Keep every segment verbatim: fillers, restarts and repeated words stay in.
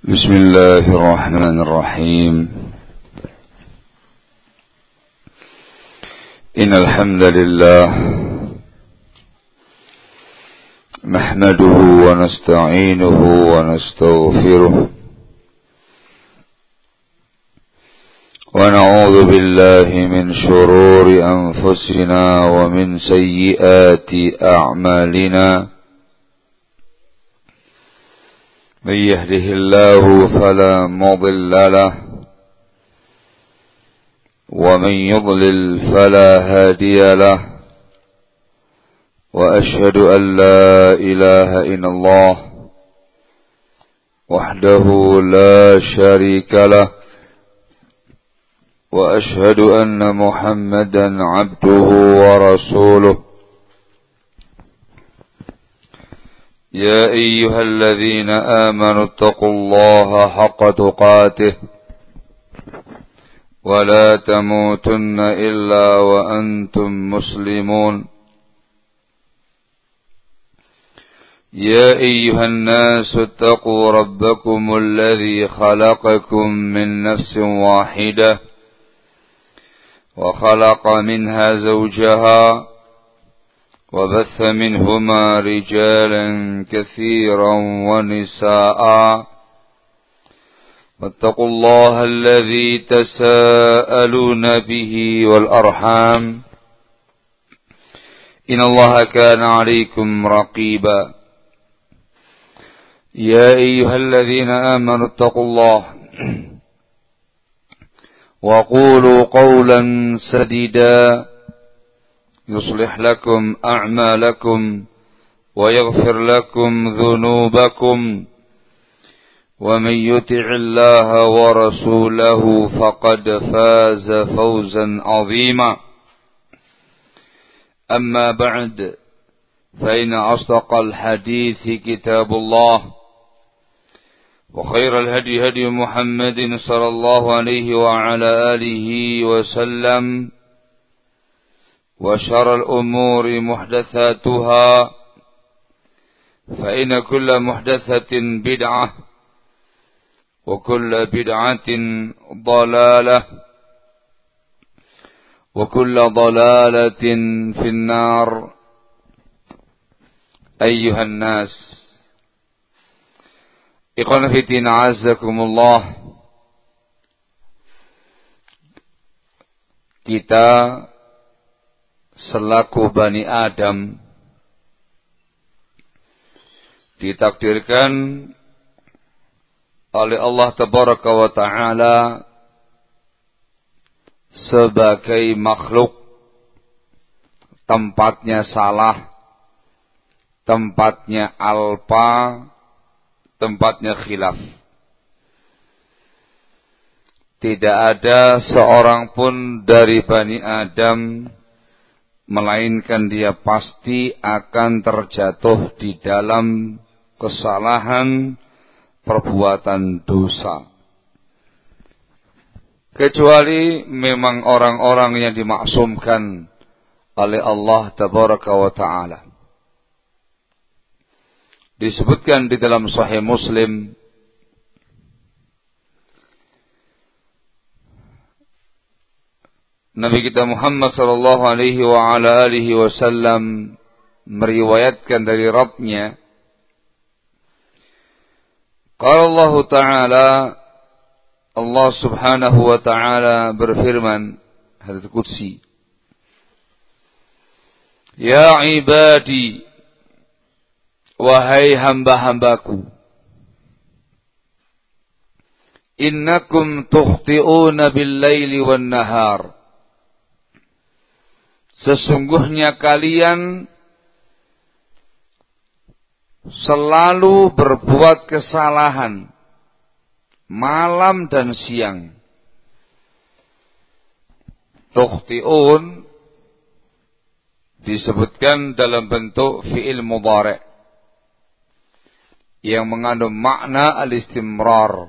بسم الله الرحمن الرحيم. إن الحمد لله نحمده ونستعينه ونستغفره ونعوذ بالله من شرور أنفسنا ومن سيئات أعمالنا. من يهده الله فلا مضل له ومن يضلل فلا هادي له وأشهد أن لا إله إلا الله وحده لا شريك له وأشهد أن محمدا عبده ورسوله. يا أيها الذين آمنوا اتقوا الله حق تقاته ولا تموتن إلا وأنتم مسلمون. يا أيها الناس اتقوا ربكم الذي خلقكم من نفس واحدة وخلق منها زوجها وبث منهما رجالا كثيرا ونساء واتقوا الله الذي تساءلون به والأرحام إن الله كان عليكم رقيبا. يا أيها الذين آمنوا اتقوا الله وقولوا قولا سديدا يصلح لكم أعمالكم ويغفر لكم ذنوبكم ومن يطع الله ورسوله فقد فاز فوزا عظيما. أما بعد فإن أصدق الحديث كتاب الله وخير الهدي هدي محمد صلى الله عليه وعلى آله وسلم وشر الأمور محدثاتها فإن كل محدثة بدعة وكل بدعة ضلالة وكل ضلالة في النار. أيها الناس إخوانا في الدين أعزكم الله. Kita selaku Bani Adam ditakdirkan oleh Allah Tabaraka wa Ta'ala sebagai makhluk tempatnya salah, tempatnya alpa, tempatnya khilaf. Tidak ada seorang pun dari Bani Adam melainkan dia pasti akan terjatuh di dalam kesalahan perbuatan dosa. Kecuali memang orang-orang yang dimaksumkan oleh Allah Tabaraka wa Ta'ala. Disebutkan di dalam Sahih Muslim Nabi kita Muhammad sallallahu alaihi wa ala alihi wasallam meriwayatkan dari Rabbnya, qala Allah Ta'ala, Allah Subhanahu wa Ta'ala berfirman, hadits qudsi, ya ibadi, wahai hamba-hambaku, innakum tukhti'una bil-laili wan-nahar, sesungguhnya kalian selalu berbuat kesalahan malam dan siang. Tukhti'un disebutkan dalam bentuk fi'il mudhari' yang mengandung makna al-istimrar,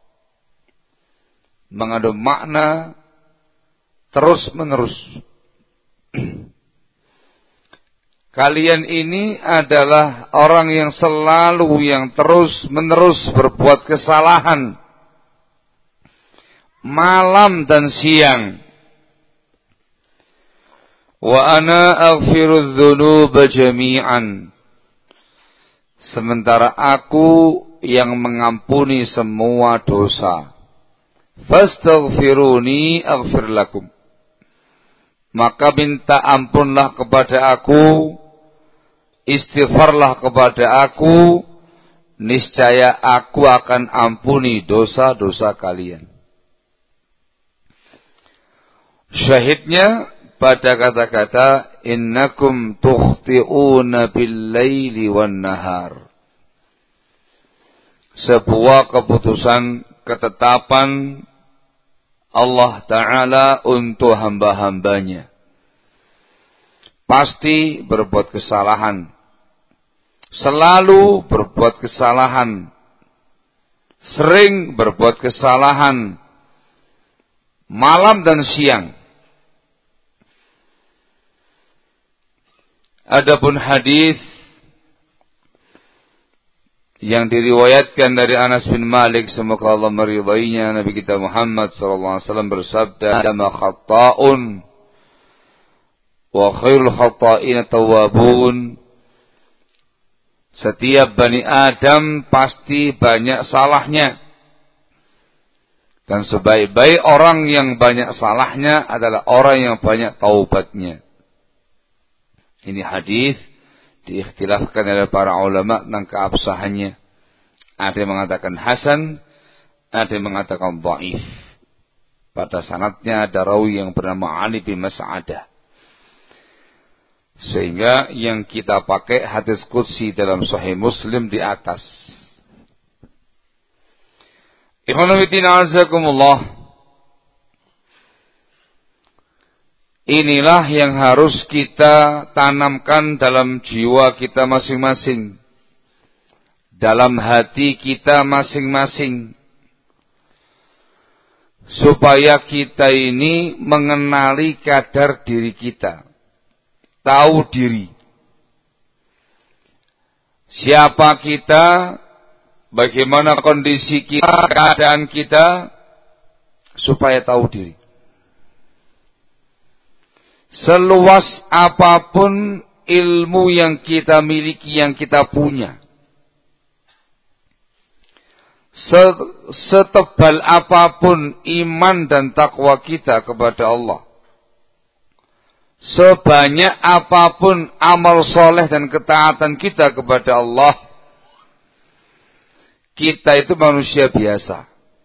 mengandung makna terus menerus. kalian ini adalah orang yang selalu yang terus-menerus berbuat kesalahan malam dan siang. Wa ana aghfirudz dzunuba jami'an. Sementara aku yang mengampuni semua dosa. Fastaghfiruni aghfir lakum. Maka minta ampunlah kepada aku, istighfarlah kepada aku, niscaya aku akan ampuni dosa-dosa kalian. Syahidnya pada kata-kata innakum tukhti'una bil-laili wan-nahar. Sebuah keputusan ketetapan Allah Ta'ala untuk hamba-hambanya. Pasti berbuat kesalahan. Selalu berbuat kesalahan. Sering berbuat kesalahan. Malam dan siang. Adapun hadis yang diriwayatkan dari Anas bin Malik, semoga Allah meridainya, Nabi kita Muhammad sallallahu alaihi wasallam bersabda, "Adama khata'un wa khairul khata'ina tawwabun." Setiap Bani Adam pasti banyak salahnya. Dan sebaik-baik orang yang banyak salahnya adalah orang yang banyak taubatnya. Ini hadis diikhtilafkan oleh para ulama tentang keabsahannya. Ada yang mengatakan hasan, ada yang mengatakan dhaif. Pada sanadnya ada rawi yang bernama Ali bin Mas'adah. Sehingga yang kita pakai hadis qudsi dalam Sahih Muslim di atas. Ikhwan fillah azakumullah. Inilah yang harus kita tanamkan dalam jiwa kita masing-masing. Dalam hati kita masing-masing. Supaya kita ini mengenali kadar diri kita. Tahu diri. Siapa kita, bagaimana kondisi kita, keadaan kita, supaya tahu diri. Seluas apapun ilmu yang kita miliki, yang kita punya. Setebal apapun iman dan takwa kita kepada Allah. Sebanyak apapun amal soleh dan ketaatan kita kepada Allah. Kita itu manusia biasa.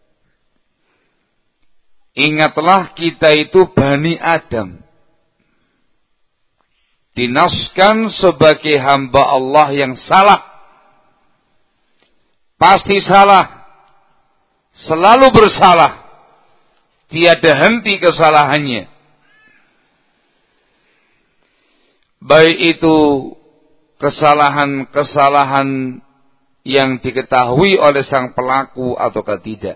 Ingatlah kita itu Bani Adam. Dinaskan sebagai hamba Allah yang salah. Pasti salah. Selalu bersalah. Tiada henti kesalahannya. Baik itu kesalahan-kesalahan yang diketahui oleh sang pelaku ataukah tidak.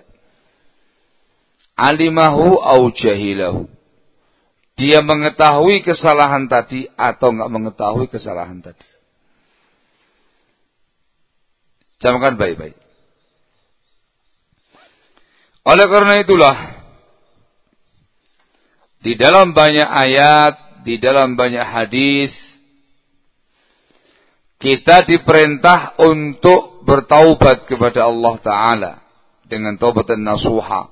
Alimahu au jahilahu. Dia mengetahui kesalahan tadi atau enggak mengetahui kesalahan tadi. Camkan baik-baik. Oleh karena itulah, di dalam banyak ayat, di dalam banyak hadis, kita diperintah untuk bertaubat kepada Allah Ta'ala dengan taubatan nasuha.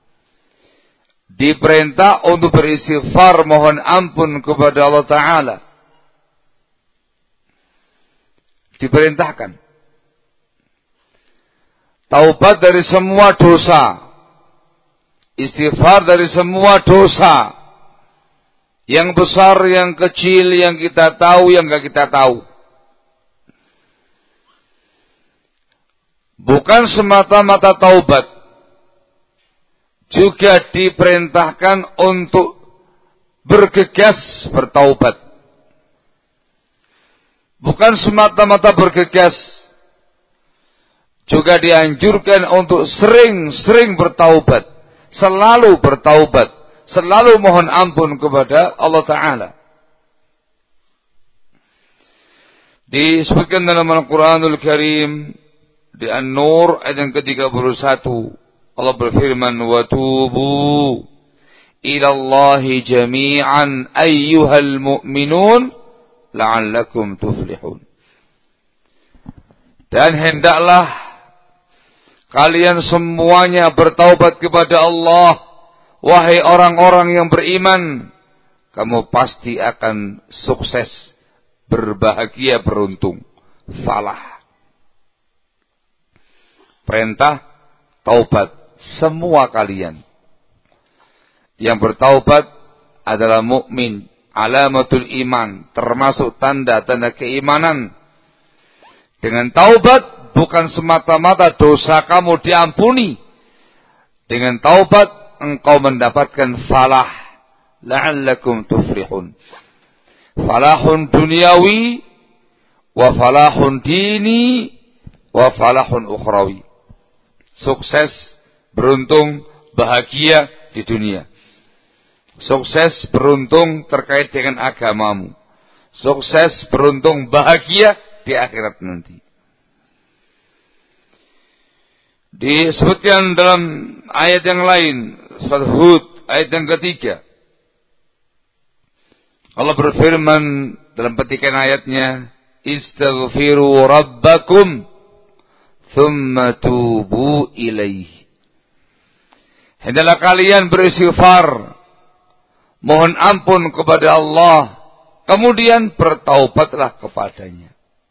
Diperintah untuk beristighfar, mohon ampun kepada Allah Ta'ala. Diperintahkan. Taubat dari semua dosa. Istighfar dari semua dosa. Yang besar, yang kecil, yang kita tahu, yang enggak kita tahu. Bukan semata-mata taubat. Juga diperintahkan untuk bergegas bertaubat. Bukan semata-mata bergegas. Juga dianjurkan untuk sering-sering bertaubat. Selalu bertaubat. Selalu mohon ampun kepada Allah Ta'ala. Disebutkan dalam Al-Quranul Karim di An-Nur ayat yang ke tiga puluh satu. Allah berfirman, "Wa tubu ila Allahi jami'an ayyuhal mu'minun la'allakum tuflihun." Dan hendaklah kalian semuanya bertaubat kepada Allah, wahai orang-orang yang beriman, kamu pasti akan sukses, berbahagia, beruntung, falah. Perintah taubat semua kalian. Yang bertaubat adalah mukmin, alamatul iman, termasuk tanda-tanda keimanan. Dengan taubat bukan semata-mata dosa kamu diampuni. Dengan taubat engkau mendapatkan falah, la'allakum tuflihun. Falahun duniawi, wa falahun dini, wa falahun ukhrawi. Sukses, beruntung, bahagia di dunia. Sukses, beruntung terkait dengan agamamu. Sukses, beruntung, bahagia di akhirat nanti. Disebutkan dalam ayat yang lain, surat Hud, ayat yang ketiga. Allah berfirman dalam petikan ayatnya, "Istaghfiru rabbakum thumma tubu ilaihi." Hendaklah kalian beristighfar, mohon ampun kepada Allah, kemudian bertaubatlah kepadanya.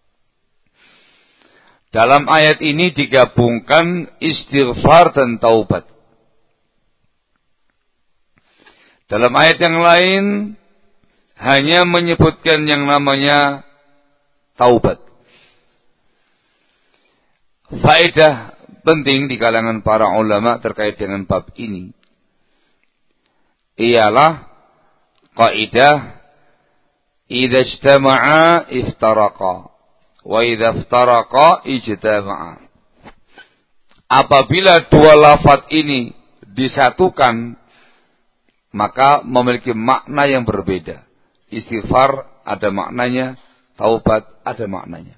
Dalam ayat ini digabungkan istighfar dan taubat. Dalam ayat yang lain hanya menyebutkan yang namanya taubat. Faedah penting di kalangan para ulama terkait dengan bab ini ialah kaidah idza ijtama'a iftaraqa wa idza iftaraqa ijtama'a. Apabila dua lafaz ini disatukan maka memiliki makna yang berbeda. Istighfar ada maknanya, taubat ada maknanya.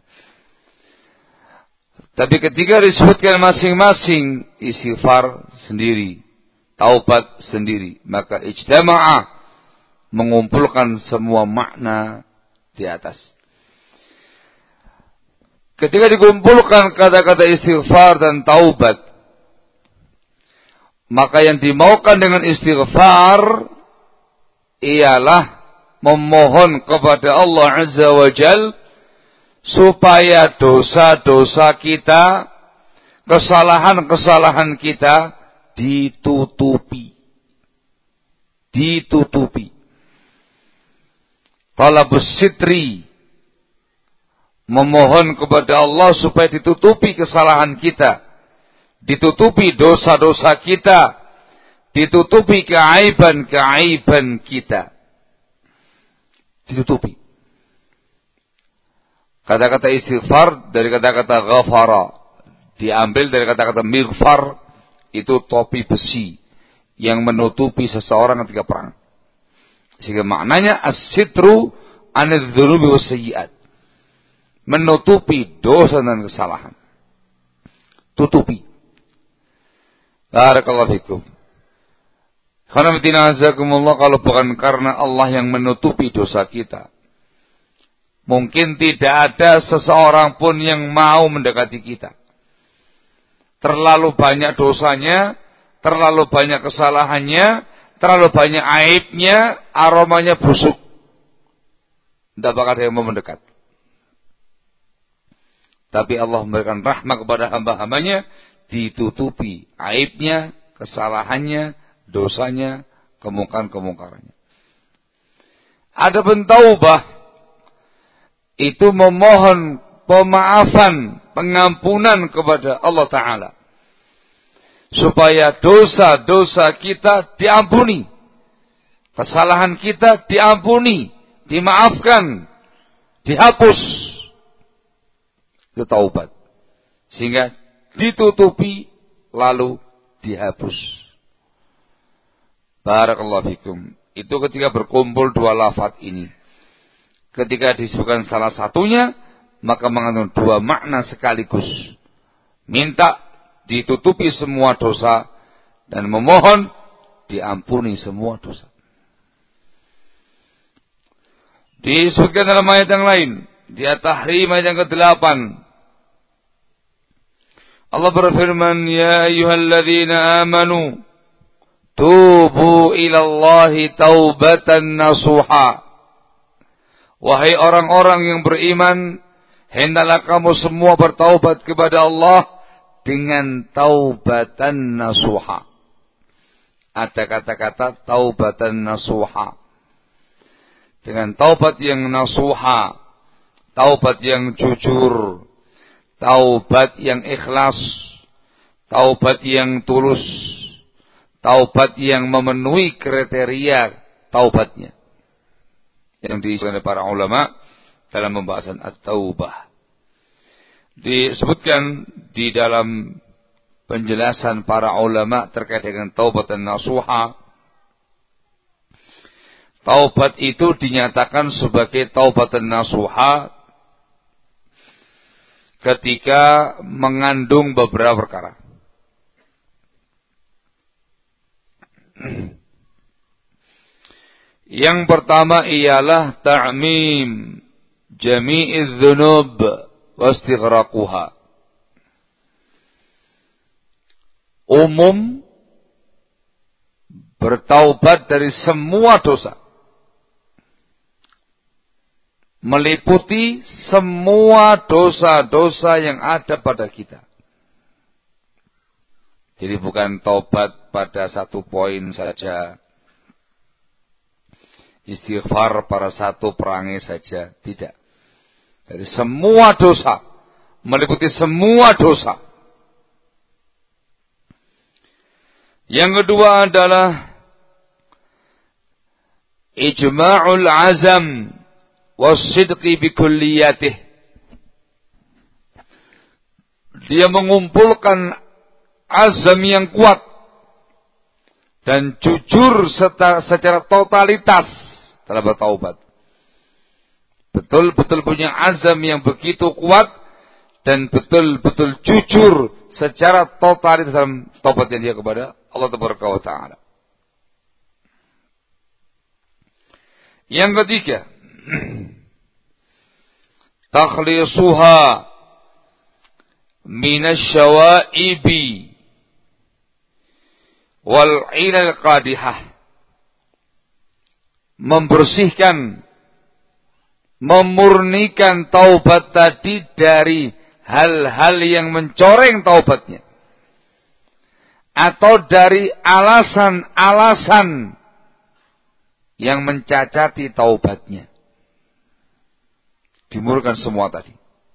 Tapi ketika disebutkan masing-masing, istighfar sendiri, taubat sendiri, maka ijtama'a, mengumpulkan semua makna di atas. Ketika dikumpulkan kata-kata istighfar dan taubat, maka yang dimaukan dengan istighfar ialah memohon kepada Allah Azza wa Jal supaya dosa-dosa kita, kesalahan-kesalahan kita ditutupi. Ditutupi. Talabus sitri, memohon kepada Allah supaya ditutupi kesalahan kita, ditutupi dosa-dosa kita, ditutupi keaiban-keaiban kita. Ditutupi. Kata-kata istighfar dari kata-kata ghafara, diambil dari kata-kata mighfar, itu topi besi yang menutupi seseorang ketika perang. Sehingga maknanya as-sitru anadz-dzunubi was-sayyi'at. Menutupi dosa dan kesalahan. Tutupi. Barakallahu fikum. Khanafitina azakumullah, kalau bukan karena Allah yang menutupi dosa kita, mungkin tidak ada seseorang pun yang mau mendekati kita. Terlalu banyak dosanya, terlalu banyak kesalahannya, terlalu banyak aibnya, aromanya busuk. Tidak bakal ada yang mau mendekat. Tapi Allah memberikan rahmat kepada hamba-hambanya, ditutupi aibnya, kesalahannya, dosanya, kemungkaran-kemungkarannya. Adapun taubah itu memohon pemaafan, pengampunan kepada Allah Ta'ala, supaya dosa-dosa kita diampuni, kesalahan kita diampuni, dimaafkan, dihapus. Itu taubat. Sehingga ditutupi lalu dihapus. Barakallahu fikum. Itu ketika berkumpul dua lafaz ini. Ketika disebutkan salah satunya, maka mengandung dua makna sekaligus. Minta ditutupi semua dosa dan memohon diampuni semua dosa. Disebutkan dalam ayat yang lain, di At-Tahrim ayat yang kedelapan, Allah berfirman, ya ayyuhalladzina amanu tubu ilallahi taubatan nasuha. Wahai orang-orang yang beriman, hendaklah kamu semua bertaubat kepada Allah dengan taubatan nasuha. Ada kata-kata taubatan nasuha. Dengan taubat yang nasuha, taubat yang jujur, taubat yang ikhlas, taubat yang tulus, taubat yang memenuhi kriteria taubatnya yang diistilahkan oleh para ulama dalam pembahasan at-taubah. Disebutkan di dalam penjelasan para ulama terkait dengan taubat dan nasuha, taubat itu dinyatakan sebagai taubat dan nasuha ketika mengandung beberapa perkara. Yang pertama ialah ta'mim jami'iz dzunub wastighraquha. Umum bertaubat dari semua dosa, meliputi semua dosa-dosa yang ada pada kita. Jadi bukan taubat pada satu poin saja, istighfar pada satu perangai saja, tidak. Dari semua dosa, meliputi semua dosa. Yang kedua adalah ijma'ul azam wasidqi bikulliyatih. Dia mengumpulkan azam yang kuat dan jujur secara totalitas dalam bertaubat. Betul-betul punya azam yang begitu kuat dan betul-betul jujur secara totalitas dalam taubatnya dia kepada Allah Tabaraka wa Ta'ala. Yang ketiga, takhlisuha minasyawaibi wal ilal qadihah. Membersihkan, memurnikan taubat tadi dari hal-hal yang mencoreng taubatnya, atau dari alasan-alasan yang mencacati taubatnya. Dimurkan semua tadi.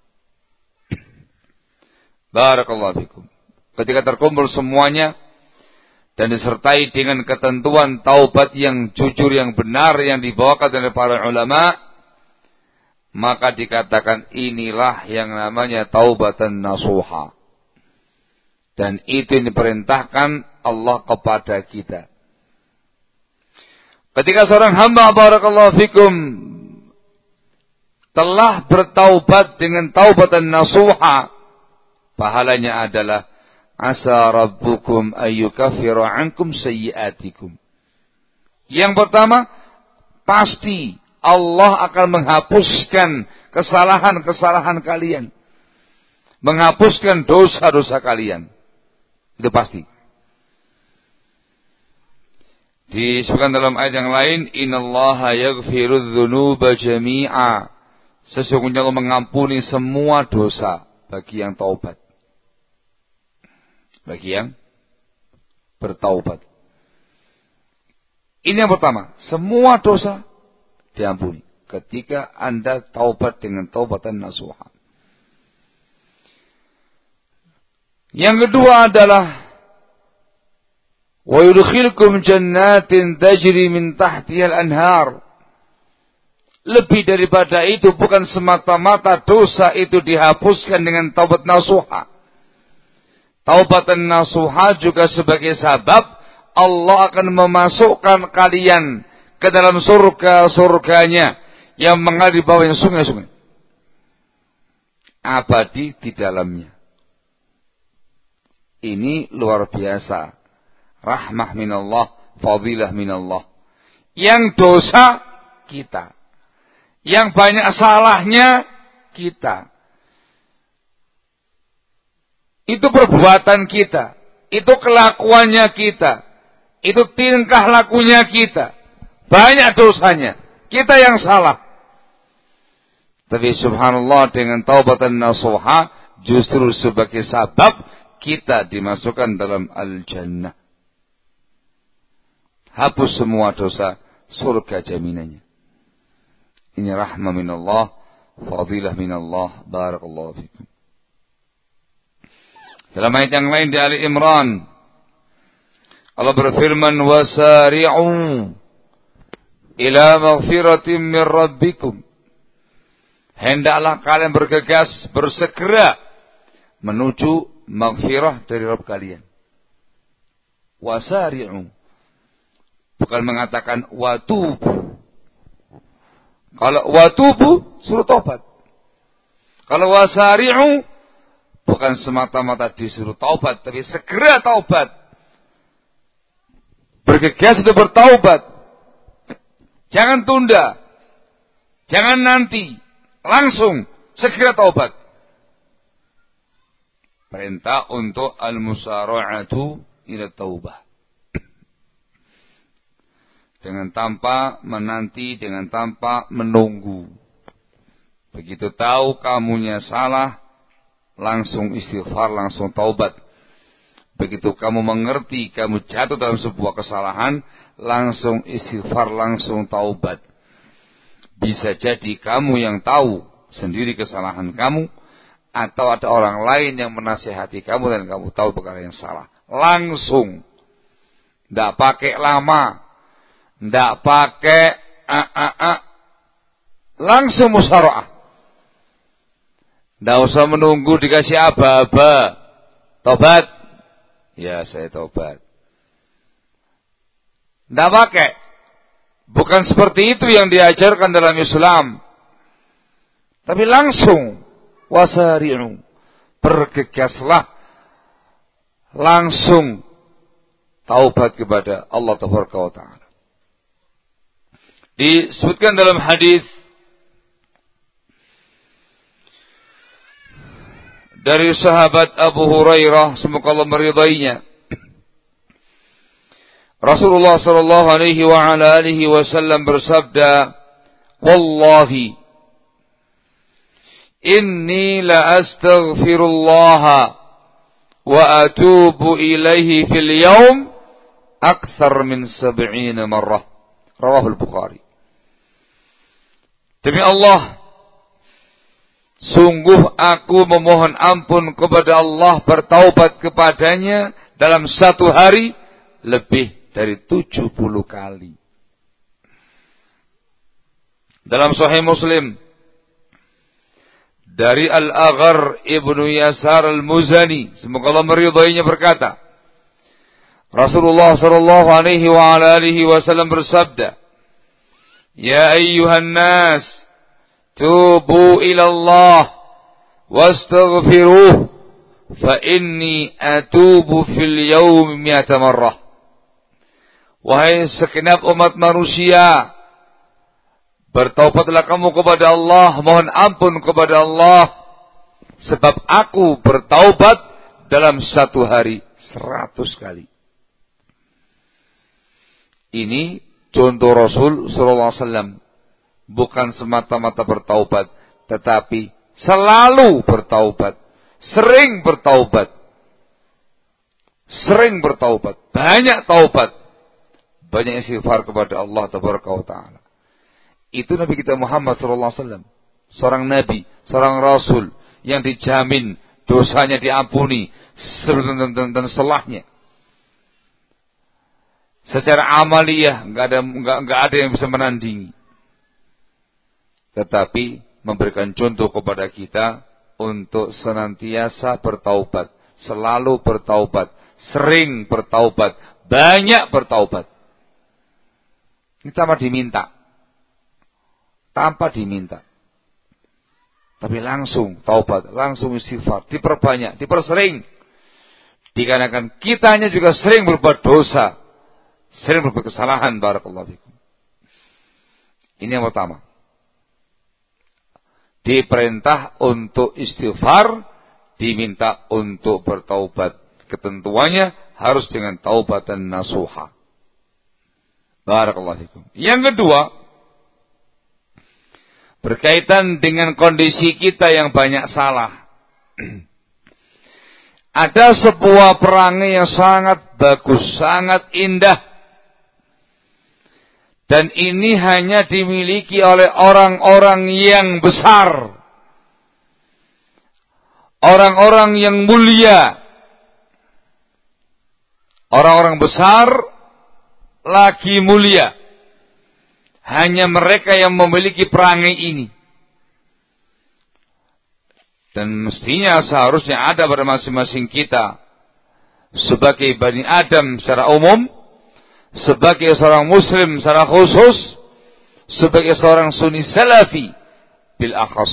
Barakallahu fikum. Ketika terkumpul semuanya dan disertai dengan ketentuan taubat yang jujur, yang benar, yang dibawakan oleh para ulama, maka dikatakan inilah yang namanya taubatan nasuha. Dan itu yang diperintahkan Allah kepada kita. Ketika seorang hamba, barakallahu fikum, telah bertaubat dengan taubatan nasuha, pahalanya adalah asa rabbukum ayyukaffiru ankum sayyiatikum. Yang pertama, pasti Allah akan menghapuskan kesalahan-kesalahan kalian, menghapuskan dosa-dosa kalian. Itu pasti. Disebutkan dalam ayat yang lain, innallaha yaghfirudz dzunuba jami'a. Sesungguhnya Allah mengampuni semua dosa bagi yang taubat, bagi yang bertaubat. Ini yang pertama, semua dosa diampuni ketika Anda taubat dengan taubatan nasuha. Yang kedua adalah wa yudkhilkum jannatin tajri min tahtiha al-anhar. Lebih daripada itu, bukan semata-mata dosa itu dihapuskan dengan taubat nasuha. Taubatan nasuha juga sebagai sebab Allah akan memasukkan kalian ke dalam surga-surganya yang mengalir di bawahnya sungai-sungai. abadi di dalamnya. Ini luar biasa. Rahmah minallah, fadilah minallah. Yang dosa kita. Yang banyak salahnya kita. Itu perbuatan kita. Itu kelakuannya kita. Itu tingkah lakunya kita. Banyak dosanya. Kita yang salah. Tapi subhanallah dengan taubatan nasuha justru sebagai sabab kita dimasukkan dalam al-jannah. Hapus semua dosa, surga jaminannya. Ini rahmah minallah, fadilah minallah, barakallahu fikum. Dalam ayat yang lain di Ali Imran, Allah berfirman, wasari'u ila maghfiratin min rabbikum. Hendaklah kalian bergegas, bersegera menuju maghfirah dari Rabb kalian. Wasari'u. Bukan mengatakan watubu. Kalau watubu, suruh tobat. Kalau wasari'u, bukan semata-mata disuruh taubat, tapi segera taubat. Bergegas untuk bertaubat. Jangan tunda. Jangan nanti. Langsung segera taubat. Perintah untuk al-musara'atu ila taubah. Dengan tanpa menanti, dengan tanpa menunggu. Begitu tahu kamunya salah, langsung istighfar, langsung taubat. Begitu kamu mengerti, kamu jatuh dalam sebuah kesalahan, langsung istighfar, langsung taubat. Bisa jadi kamu yang tahu sendiri kesalahan kamu, atau ada orang lain yang menasihati kamu dan kamu tahu perkara yang salah. Langsung. Tidak pakai lama. Tidak pakai a a a. Langsung musyawarah. Tidak usah menunggu dikasih aba-aba. Tobat. Ya, saya tobat. Tidak pakai. Bukan seperti itu yang diajarkan dalam Islam. Tapi langsung. Wasari'u. Bergegaslah. Langsung. Taubat kepada Allah Tabaraka wa Ta'ala. Disebutkan dalam hadis dari sahabat Abu Hurairah, semoga Allah meridainya. Rasulullah sallallahu alaihi wa ala alihi wasallam bersabda, "Wallahi inni la astaghfirullah wa atubu ilaihi fil yawm akthar min sab'ina marrah." Rawahul Bukhari. Demi Allah, sungguh aku memohon ampun kepada Allah, bertaubat kepadanya dalam satu hari lebih dari tujuh puluh kali. Dalam Sahih Muslim dari Al-Aghar Ibnu Yasar Al-Muzani, semoga Allah meridainya, berkata, Rasulullah sallallahu alaihi wa ala alihi wasallam bersabda, "Ya ayyuhan nas, tubu ila Allah wastaghfiruh, fa inni atubu fil yawmi mi'ata marrah." Wahai segenap umat manusia, bertaubatlah kamu kepada Allah, mohon ampun kepada Allah, sebab aku bertaubat dalam satu hari seratus kali. Ini contoh Rasul sallallahu alaihi wasallam. Bukan semata-mata bertaubat, tetapi selalu bertaubat, sering bertaubat, sering bertaubat, banyak taubat, banyak istighfar kepada Allah Tabaraka wa Ta'ala. Itu Nabi kita Muhammad sallallahu alaihi wasallam, seorang nabi, seorang rasul yang dijamin dosanya diampuni sebelum dan setelahnya. Secara amaliyah enggak ada enggak, enggak ada yang bisa menandingi. Tetapi memberikan contoh kepada kita untuk senantiasa bertaubat, selalu bertaubat, sering bertaubat, banyak bertaubat. Ini tanpa diminta. Tanpa diminta. Tapi langsung taubat, langsung istighfar, diperbanyak, dipersering. Dikarenakan kitanya juga sering berbuat dosa, sering berbuat kesalahan. Barakallahu fikum. Ini yang pertama. Diperintah untuk istighfar, diminta untuk bertaubat. Ketentuannya harus dengan taubatan nasuha. Barakallahu fikum. Yang kedua, berkaitan dengan kondisi kita yang banyak salah. Ada sebuah perangai yang sangat bagus, sangat indah. Dan ini hanya dimiliki oleh orang-orang yang besar. Orang-orang yang mulia. Orang-orang besar lagi mulia. Hanya mereka yang memiliki perangai ini. Dan mestinya seharusnya ada pada masing-masing kita. Sebagai Bani Adam secara umum. Sebagai seorang Muslim secara khusus. Sebagai seorang Sunni Salafi bil akhas.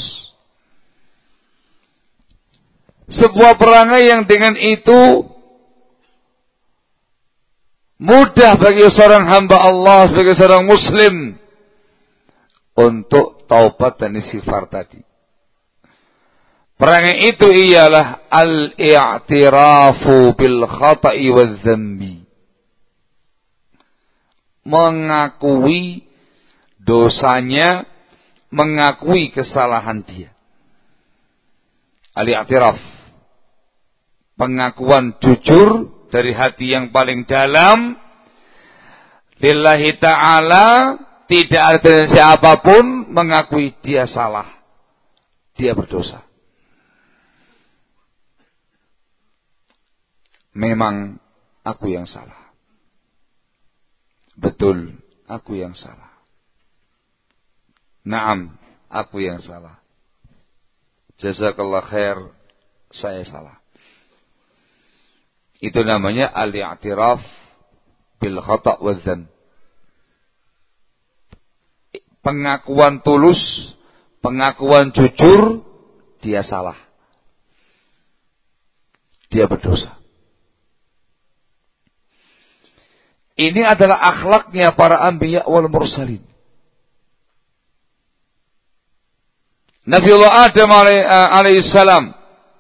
Sebuah perangai yang dengan itu mudah bagi seorang hamba Allah, sebagai seorang Muslim untuk taubat dan istighfar tadi. Perangai itu ialah al-i'tirafu bil khata'i wal dzambi. Mengakui dosanya, mengakui kesalahan dia. Al-i'tiraf, pengakuan jujur dari hati yang paling dalam, lillahi ta'ala, tidak ada siapapun mengakui dia salah, dia berdosa. Memang aku yang salah. Betul, aku yang salah. Naam, aku yang salah. Jazakallah khair, saya salah. Itu namanya al-i'tiraf bil khata' wa dzan. Pengakuan tulus, pengakuan jujur, dia salah. Dia berdosa. Ini adalah akhlaknya para anbiya wal mursalin. Nabiullah Adam alaihissalam,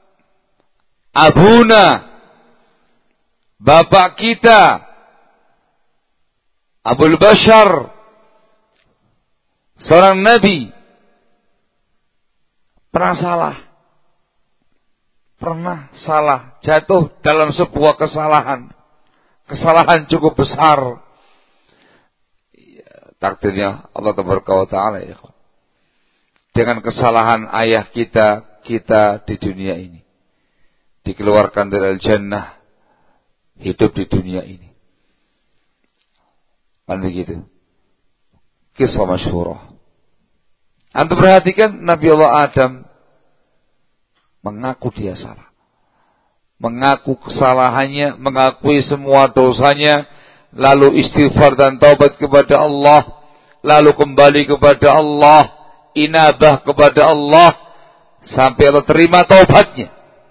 abuna, bapak kita, Abul Bashar, seorang nabi, pernah salah. Pernah salah, jatuh dalam sebuah kesalahan. Kesalahan cukup besar. Takdirnya Allah Tabaraka wa Ta'ala ya. Dengan kesalahan ayah kita, kita di dunia ini. Dikeluarkan dari al-jannah. Hidup di dunia ini. Kan begitu. Kisah masyhurah. Anda perhatikan Nabi Allah Adam mengaku dia salah. Mengaku kesalahannya, mengakui semua dosanya, lalu istighfar dan taubat kepada Allah, lalu kembali kepada Allah, inabah kepada Allah, sampai Allah terima taubatnya.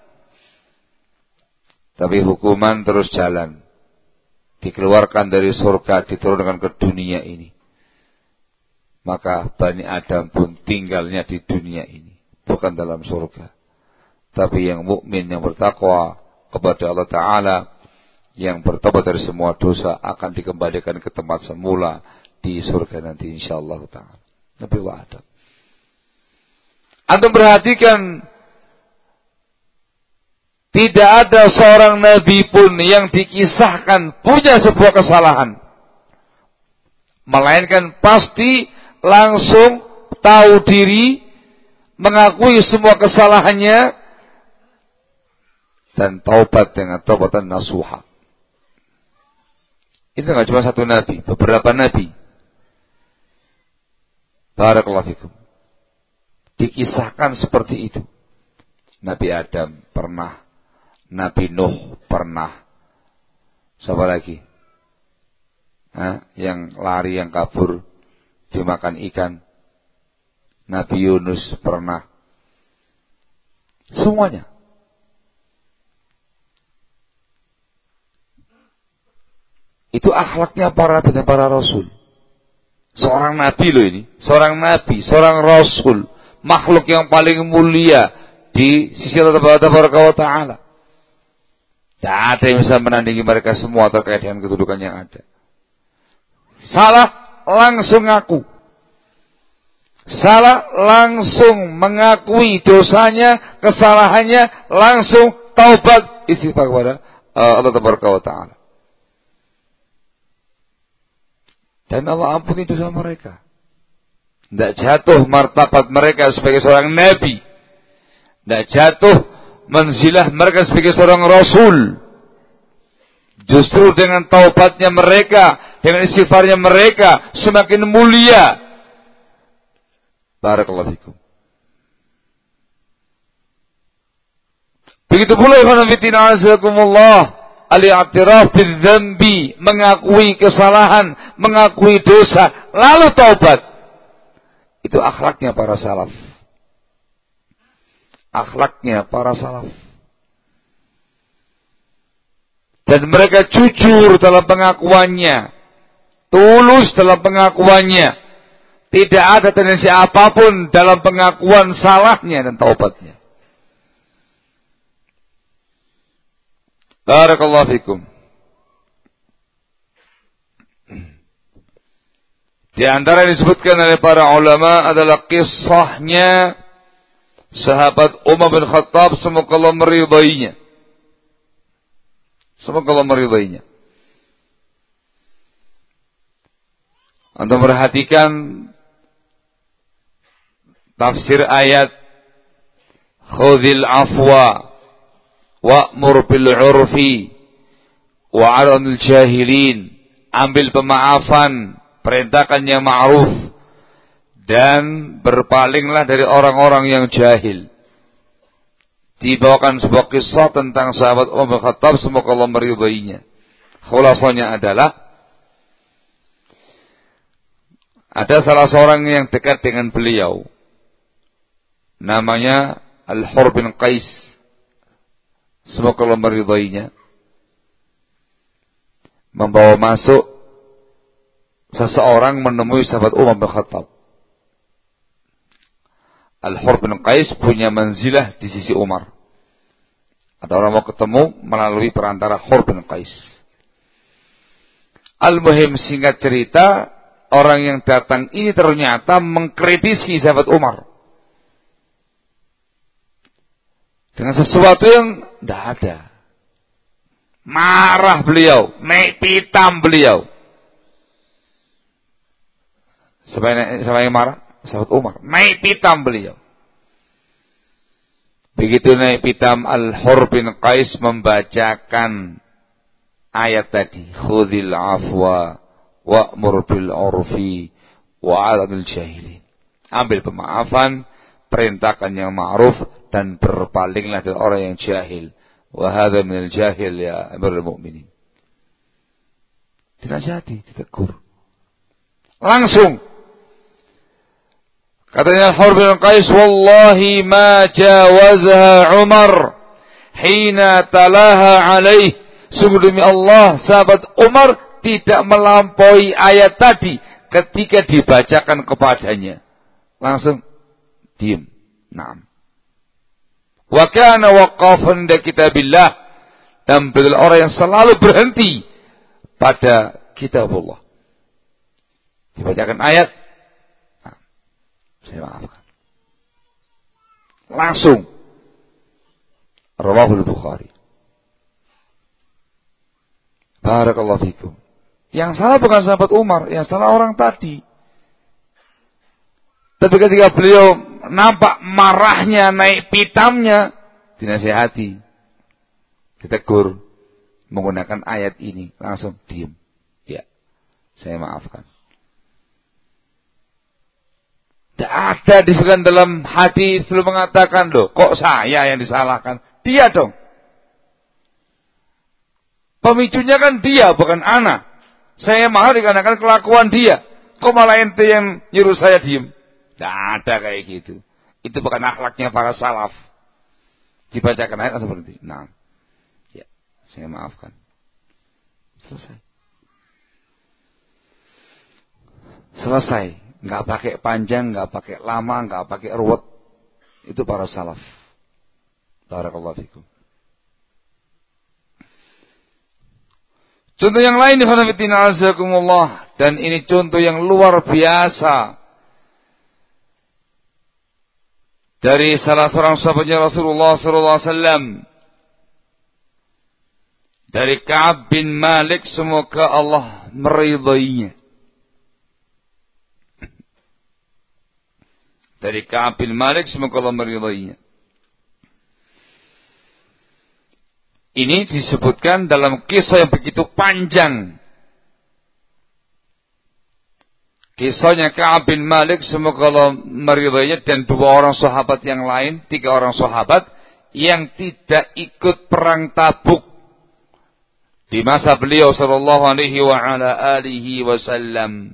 Tapi hukuman terus jalan. Dikeluarkan dari surga, diturunkan ke dunia ini. Maka Bani Adam pun tinggalnya di dunia ini, bukan dalam surga. Tapi yang mukmin, yang bertakwa kepada Allah Ta'ala, yang bertobat dari semua dosa, akan dikembalikan ke tempat semula di surga nanti insyaallah Ta'ala. Nabi Allah Adam. Antum perhatikan, tidak ada seorang nabi pun yang dikisahkan punya sebuah kesalahan, melainkan pasti langsung tahu diri, mengakui semua kesalahannya, dan taubat dengan taubatan nasuha. Itu nggak cuma satu nabi, beberapa nabi. Barakallahu fikum. Dikisahkan seperti itu. Nabi Adam pernah, Nabi Nuh pernah. Siapa lagi? Hah? Yang lari, yang kabur, dimakan ikan. Nabi Yunus pernah. Semuanya. Itu akhlaknya para para rasul. Seorang nabi loh ini, seorang nabi, seorang rasul, makhluk yang paling mulia di sisi Allah Tabaraka wa Ta'ala. Tidak ada yang bisa menandingi mereka semua terkait dengan kedudukan yang ada. Salah, langsung ngaku. Salah, langsung mengakui dosanya, kesalahannya, langsung taubat istighfar kepada Allah Tabaraka wa Ta'ala. Dan Allah ampuni dosa mereka. Tidak jatuh martabat mereka sebagai seorang nabi. Tidak jatuh manzilah mereka sebagai seorang rasul. Justru dengan taubatnya mereka, dengan istighfarnya mereka, semakin mulia. Barakallahu fikum. Begitu pula ikhwan fillah azakumullah, al-i'tiraf bidzambi, mengakui kesalahan, mengakui dosa, lalu taubat. Itu akhlaknya para salaf. Akhlaknya para salaf. Dan mereka jujur dalam pengakuannya, tulus dalam pengakuannya. Tidak ada tendensi apapun dalam pengakuan salahnya dan taubatnya. Barakallahu fikum. Di antara yang disebutkan oleh para ulama adalah kisahnya sahabat Umar bin Khattab, semoga Allah meridainya. Semoga Allah meridainya. Anda perhatikan tafsir ayat khudhil afwa wa'mur bil 'urfi wa'aranil jahilin, ambil pemaafan, perintahkan yang ma'ruf, dan berpalinglah dari orang-orang yang jahil. Dibawakan sebuah kisah tentang sahabat Umar bin Khattab, semoga Allah meridainya. Khulasanya adalah ada salah seorang yang dekat dengan beliau, namanya Al-Hur bin Qais, semoga Allah meridainya, membawa masuk seseorang menemui sahabat Umar bin Khattab. Al-Hur bin Qais punya manzilah di sisi Umar. Ada orang mau ketemu melalui perantara Hur bin Qais. Al-Muhim, singkat cerita, orang yang datang ini ternyata mengkritisi sahabat Umar dengan sesuatu yang tidak ada. Marah beliau, naik pitam beliau. Siapa yang marah? Sahabat Umar. Naik pitam beliau. Begitu naik pitam, Al-Hur bin Qais membacakan ayat tadi, khudhil afwa wa'mur bil 'urfi wa'aranil jahilin. Ambil pemaafan, perintahkan yang ma'ruf, dan berpalinglah dari orang yang jahil. Wa hadza minal jahil ya amirul mukminin. Dinasihati, ditegur. Langsung katanya Hur bin Qais, wallahi ma jawazha Umar hina talaha alaih. Sungguh demi Allah, sahabat Umar tidak melampaui ayat tadi ketika dibacakan kepadanya. Langsung diam. Naam. Wa kana waqafan inda kitabillah, dan beliau orang yang selalu berhenti pada kitabullah. Dibacakan ayat, saya maafkan. Langsung. Rawahul Bukhari. Barakallahu fikum. Yang salah bukan sahabat Umar, yang salah orang tadi. Tapi ketika beliau nampak marahnya, naik pitamnya, dinasihati, ditegur menggunakan ayat ini, langsung diam. Ya, saya maafkan. Tidak ada disebutkan dalam hadis belum mengatakan, loh, kok saya yang disalahkan? Dia dong. Pemicunya kan dia, bukan ana. Saya marah dikarenakan kelakuan dia. Kok malah ente yang nyuruh saya diem? Tidak ada kayak gitu. Itu bukan akhlaknya para salaf. Dibacakan ayat atau berhenti? Nah. Ya, saya maafkan. Selesai. Selesai. Enggak pakai panjang, enggak pakai lama, enggak pakai ruwet. Itu para salaf. Barakallahu fikum. Contoh yang lain, ikhwan fillah azakumullah, dan ini contoh yang luar biasa dari salah seorang sahabatnya Rasulullah sallallahu alaihi wasallam, dari Ka'ab bin Malik, semoga Allah meridainya. Dari Ka'ab bin Malik, semoga Allah meridainya. Ini disebutkan dalam kisah yang begitu panjang. Kisahnya Ka'ab bin Malik, semoga Allah meridainya, dan dua orang sahabat yang lain, tiga orang sahabat yang tidak ikut perang Tabuk di masa beliau sallallahu alaihi wa ala alihi wasallam.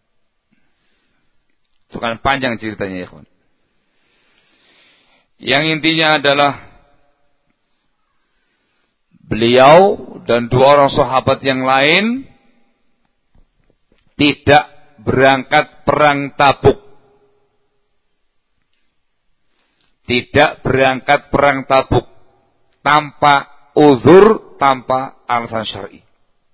Itu kan panjang ceritanya, ya kawan. Yang intinya adalah beliau dan dua orang sahabat yang lain tidak berangkat perang Tabuk. Tidak berangkat perang Tabuk tanpa uzur, tanpa alasan syar'i.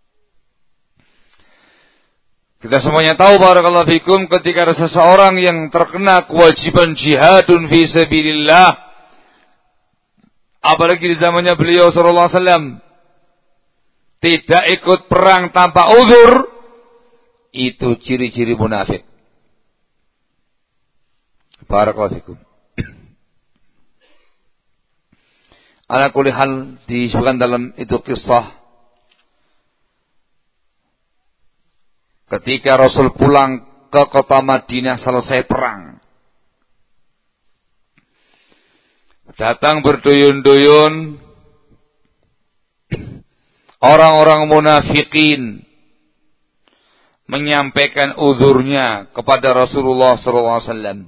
Kita semuanya tahu barakallahu fikum, ketika ada seseorang yang terkena kewajiban jihadun fi sabilillah, apalagi di zamannya beliau sallallahu alaihi wasallam, tidak ikut perang tanpa uzur, itu ciri-ciri munafik. Barakallahu fikum. Ala kulli hal, disebutkan dalam itu kisah ketika Rasul pulang ke kota Madinah selesai perang. Datang berduyun-duyun orang-orang munafikin menyampaikan uzurnya kepada Rasulullah sallallahu alaihi wasallam.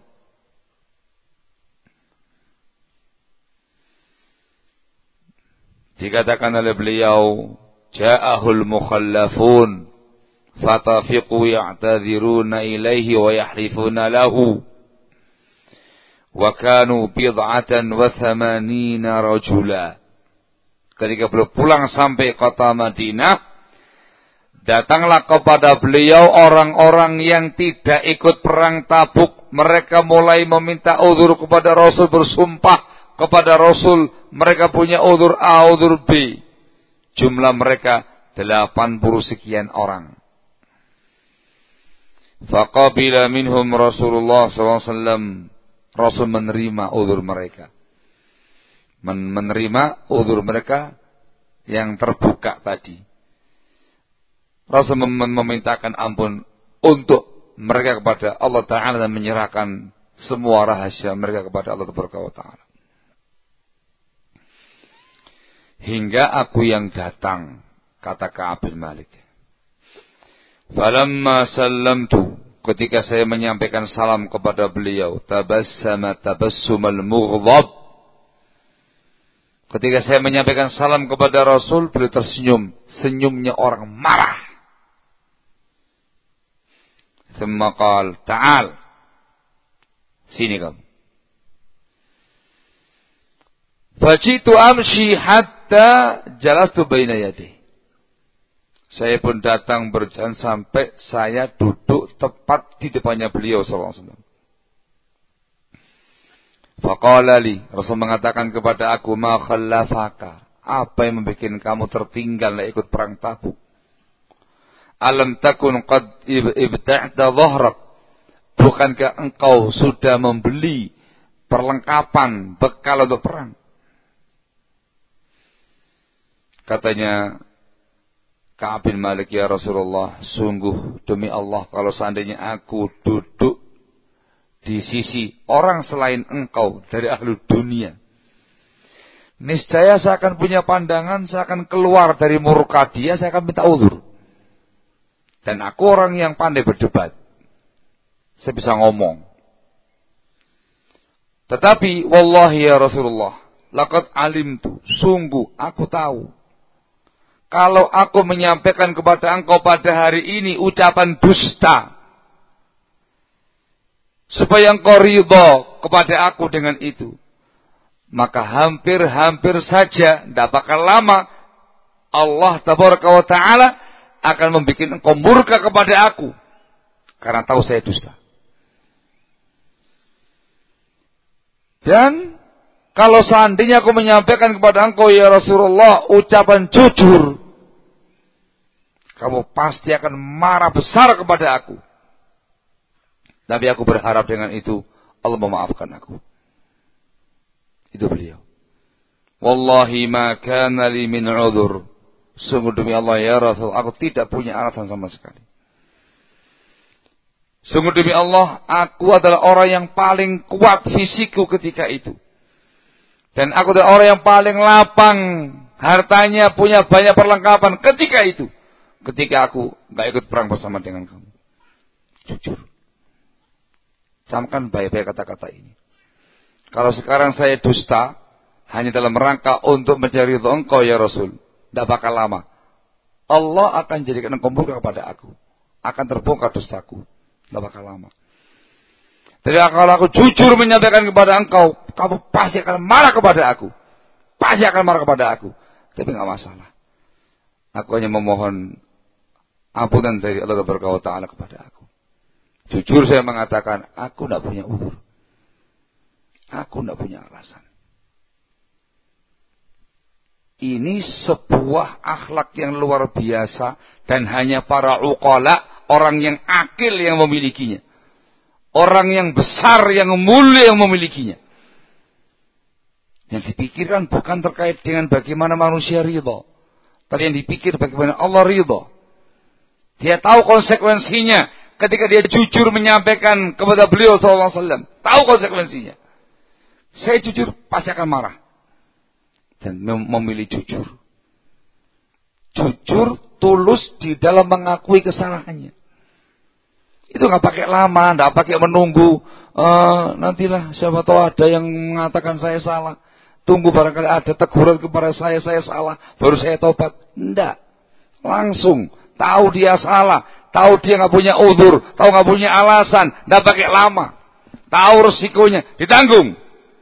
Dikatakan oleh beliau, ja'ahul mukhallafun fatafiqu ya'tadhiruna ilaihi wa yahrifuna lahu wa kanu bid'atan wa thamanina rajula. Ketika beliau pulang sampai kota Madinah, datanglah kepada beliau orang-orang yang tidak ikut perang Tabuk. Mereka mulai meminta uzur kepada Rasul, bersumpah kepada Rasul, mereka punya uzur A, uzur B. Jumlah mereka delapan puluh sekian orang. Faqabila minhum Rasulullah sallallahu alaihi wasallam. Rasul menerima uzur mereka. Men- menerima uzur mereka yang terbuka tadi. Rasul mem- memintakan ampun untuk mereka kepada Allah Ta'ala dan menyerahkan semua rahasia mereka kepada Allah Ta'ala. Hingga aku yang datang, kata Ka'ab bin Malik. Falamma sallamtu, ketika saya menyampaikan salam kepada beliau, tabassama tabassumal mughdab. Ketika saya menyampaikan salam kepada Rasul, beliau tersenyum, senyumnya orang marah. Thumma qala, ta'al, sini kamu. Fajitu amshi hatta jalastu baina yadayhi. Saya pun datang berjalan sampai saya duduk tepat di depannya beliau sallallahu alaihi wasallam. Faqala li, Rasul mengatakan kepada aku, ma khallafaka, apa yang membuat kamu tertinggal dan ikut perang Tabuk? Alam takun qad ibta'ta dhahrak, bukankah engkau sudah membeli perlengkapan bekal untuk perang? Katanya Ka'ab bin Malik, ya Rasulullah, sungguh demi Allah, kalau seandainya aku duduk di sisi orang selain engkau dari ahli dunia, niscaya saya akan punya pandangan, saya akan keluar dari murka dia, saya akan minta uzur. Dan aku orang yang pandai berdebat, saya bisa ngomong. Tetapi wallahi ya Rasulullah, laqad alimtu, sungguh aku tahu. Kalau aku menyampaikan kepada engkau pada hari ini ucapan dusta, supaya engkau ridha kepada aku dengan itu, maka hampir-hampir saja, tidak bakal lama, Allah tabaraka wa ta'ala akan membuat engkau murka kepada aku, karena tahu saya dusta. Dan kalau seandainya aku menyampaikan kepada engkau ya Rasulullah ucapan jujur, kamu pasti akan marah besar kepada aku. Tapi aku berharap dengan itu Allah memaafkan aku. Itu beliau. Wallahi ma kana li min udhur. Sungguh demi Allah ya Rasul, aku tidak punya alasan sama sekali. Sungguh demi Allah, aku adalah orang yang paling kuat fisikku ketika itu. Dan aku adalah orang yang paling lapang, hartanya punya banyak perlengkapan ketika itu. Ketika aku gak ikut perang bersama dengan kamu. Jujur. Camkan baik-baik kata-kata ini. Kalau sekarang saya dusta, hanya dalam rangka untuk mencari ridha engkau ya Rasul, tidak bakal lama. Allah akan jadikan engkau murka kepada aku. Akan terbongkar dustaku. Tidak bakal lama. Tapi kalau aku jujur menyampaikan kepada engkau, kamu pasti akan marah kepada aku. Pasti akan marah kepada aku. Tapi tidak masalah. Aku hanya memohon ampunan dari Allah Taala kepada aku. Jujur saya mengatakan, aku tidak punya uzur. Aku tidak punya alasan. Ini sebuah akhlak yang luar biasa. Dan hanya para uqala, orang yang akil yang memilikinya. Orang yang besar, yang mulia yang memilikinya. Yang dipikirkan bukan terkait dengan bagaimana manusia ridha. Tapi yang dipikir bagaimana Allah ridha. Dia tahu konsekuensinya. Ketika dia jujur menyampaikan kepada beliau sallallahu alaihi wasallam. Tahu konsekuensinya. Saya jujur pasti akan marah. Dan memilih jujur. Jujur, tulus di dalam mengakui kesalahannya. Itu nggak pakai lama, nggak pakai menunggu. Uh, nantilah siapa tahu ada yang mengatakan saya salah. Tunggu barangkali ada teguran kepada saya, saya salah. Baru saya tobat. Enggak. Langsung. Tahu dia salah. Tahu dia nggak punya uzur. Tahu nggak punya alasan. Nggak pakai lama. Tahu resikonya. Ditanggung.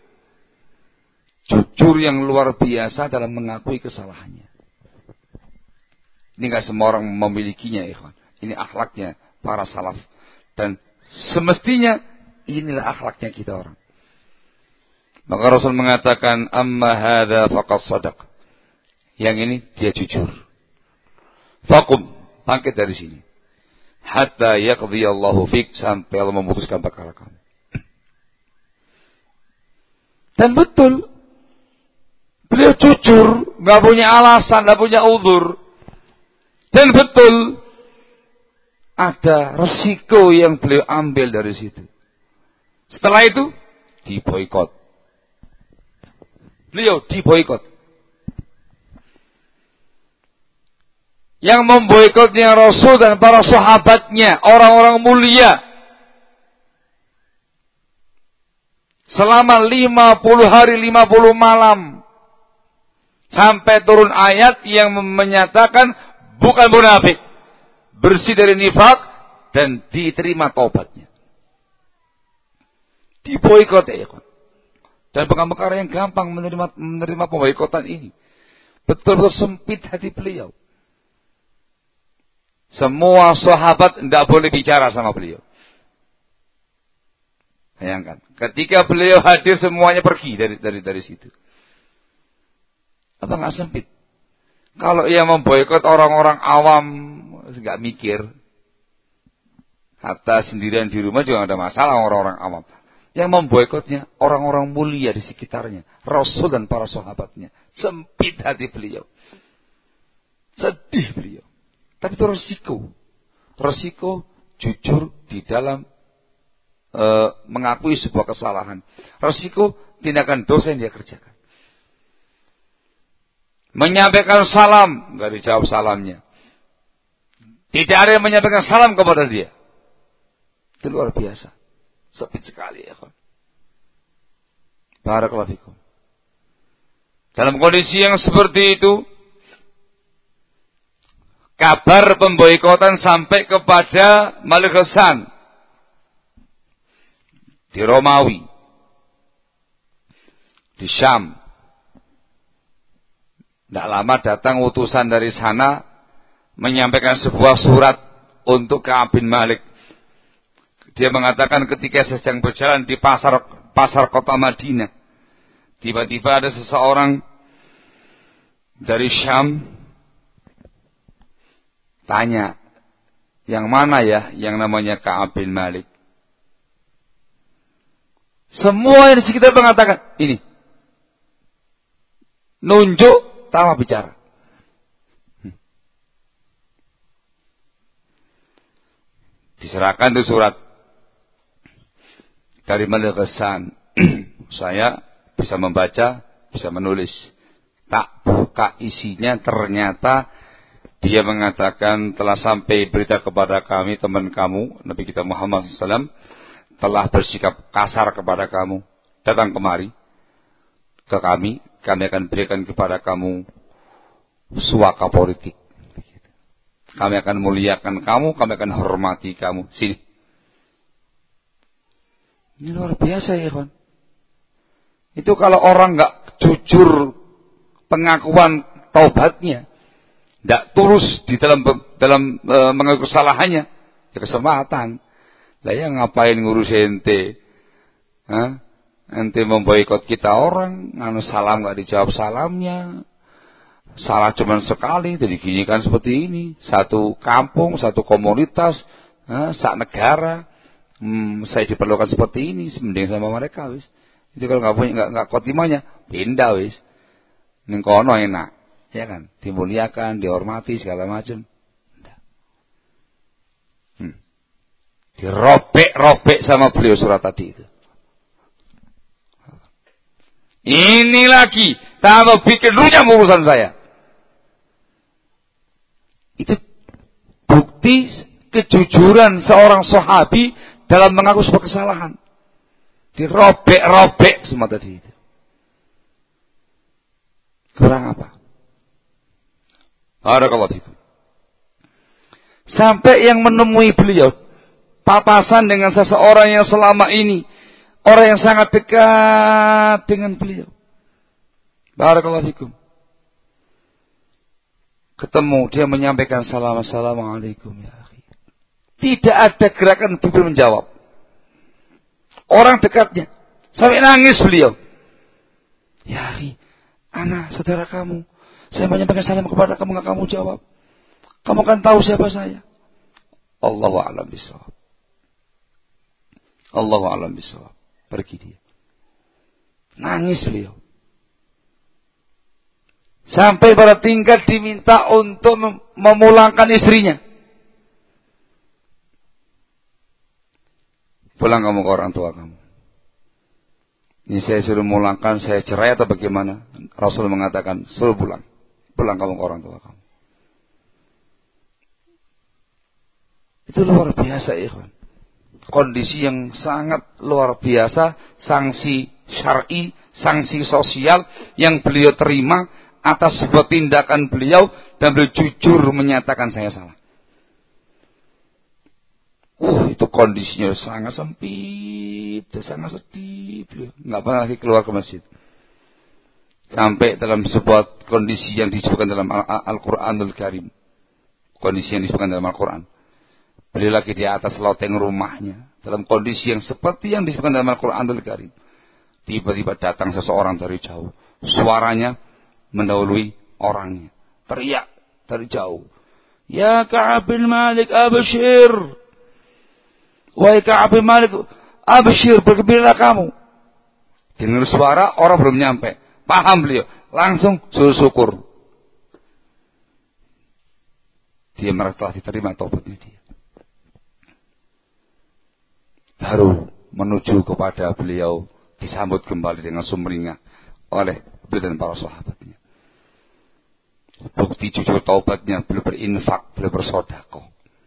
Jujur yang luar biasa dalam mengakui kesalahannya. Ini nggak semua orang memilikinya, ikhwan. Ini akhlaknya para salaf. Dan semestinya inilah akhlaknya kita orang. Maka Rasul mengatakan, amma hadza faqad shadaq. Yang ini dia jujur. Faqum, bangkit dari sini. Hatta yaqdi Allahu fik, sampai Allah memutuskan perkara kamu. Dan betul, beliau jujur, nggak punya alasan, nggak punya uzur. Dan betul, ada resiko yang beliau ambil dari situ. Setelah itu, diboikot. Beliau diboikot. Yang memboikotnya Rasul dan para sahabatnya, orang-orang mulia. Selama lima puluh hari, lima puluh malam. Sampai turun ayat yang menyatakan bukan munafik. Bersih dari nifak dan diterima taubatnya. Diboikot ya ikhwan. Dan bukan perkara yang gampang menerima menerima pemboikotan ini. Betul-betul sempit hati beliau. Semua sahabat tidak boleh bicara sama beliau. Bayangkan, ketika beliau hadir semuanya pergi dari dari dari situ. Apa nggak sempit? Kalau ia memboikot orang-orang awam, nggak mikir. Hatta sendirian di rumah juga nggak ada masalah orang-orang awam. Yang memboikotnya orang-orang mulia di sekitarnya, Rasul dan para sahabatnya. Sempit hati beliau, sedih beliau. Tapi itu resiko, resiko jujur di dalam e, mengakui sebuah kesalahan. Resiko tindakan dosa yang dia kerjakan. Menyampaikan salam, nggak dijawab salamnya. Tidak ada yang menyampaikan salam kepada dia. Itu luar biasa. Sempit sekali ya kan. Barakallahu fikum. Dalam kondisi yang seperti itu, kabar pemboikotan sampai kepada Malik Hasan di Romawi, di Syam. Tidak lama datang utusan dari sana menyampaikan sebuah surat untuk Ka'ab bin Malik. Dia mengatakan ketika saya sedang berjalan di pasar pasar kota Madinah, tiba-tiba ada seseorang dari Syam tanya, yang mana ya yang namanya Ka'ab bin Malik? Semua yang di sekitar mengatakan ini. Nunjuk tawa bicara. Hmm. Diserahkan itu surat dari Malik Hasan. Saya bisa membaca, bisa menulis. Tak buka isinya, ternyata dia mengatakan telah sampai berita kepada kami, teman kamu, Nabi kita Muhammad shallallahu alaihi wasallam, telah bersikap kasar kepada kamu. Datang kemari ke kami, kami akan berikan kepada kamu suaka politik. Kami akan muliakan kamu, kami akan hormati kamu. Sini. Ini luar biasa ya kawan. Itu kalau orang nggak jujur pengakuan taubatnya, nggak tulus di dalam dalam e, mengaku kesalahannya, ya kesempatan. Lah ya ngapain ngurus ente? Hah? Ente memboikot kita orang, anu salam nggak dijawab salamnya, salah cuma sekali, jadi gini kan seperti ini. Satu kampung, satu komunitas, hah, sak negara, hmm, saya diperlukan seperti ini, mending sama mereka wis. Itu kalau nggak punya nggak nggak khotimahnya, pindah wis. Ning kono enak, ya kan? Dimuliakan, dihormati segala macam. Hmm. Dirobek-robek sama beliau surat tadi itu. Ini lagi, tambah bikin runyam urusan saya. Itu bukti kejujuran seorang sahabi dalam mengaku sebuah kesalahan. Dirobek-robek semua tadi itu. Kurang apa? Barakallahu fikum. Sampai yang menemui beliau papasan dengan seseorang yang selama ini orang yang sangat dekat dengan beliau. Barakallahu fikum. Ketemu, dia menyampaikan salam, assalamualaikum ya akhi. Tidak ada gerakan bibir menjawab. Orang dekatnya sampai nangis beliau. Ya akhi, ana saudara kamu. Saya menyampaikan salam kepada kamu, enggak kamu jawab. Kamu kan tahu siapa saya. Allahu a'lam bishawab. Allahu a'lam bishawab. Pergi dia. Nangis beliau. Sampai pada tingkat diminta untuk memulangkan istrinya. Pulang kamu ke orang tua kamu. Ini saya suruh mulangkan, saya cerai atau bagaimana? Rasul mengatakan, suruh pulang. Pulang kamu ke orang tua kamu. Itu luar biasa, ikhwan. Kondisi yang sangat luar biasa, sanksi syar'i, sanksi sosial yang beliau terima atas sebuah tindakan beliau dan beliau jujur menyatakan saya salah. Uh, itu kondisinya sangat sempit, sangat sedih beliau. Nggak pernah lagi keluar ke masjid. Sampai dalam sebuah kondisi yang disebutkan dalam Al-Quranul Karim. Kondisi yang disebutkan dalam Al-Quran. Beliau lagi di atas loteng rumahnya. Dalam kondisi yang seperti yang disebutkan dalam Al-Quranul Karim. Tiba-tiba datang seseorang dari jauh. Suaranya mendahului orangnya. Teriak dari jauh. Ya Ka'ab bin Malik abshir. Wahai Ka'ab bin Malik abshir, bergembiralah kamu. Dengar suara, orang belum nyampe. Paham beliau. Langsung syukur. Dia merasa telah diterima taubatnya dia. Baru menuju kepada beliau, disambut kembali dengan sumringah oleh beliau dan para sahabatnya. Bukti jujur taubatnya, beliau berinfak, beliau bersedekah.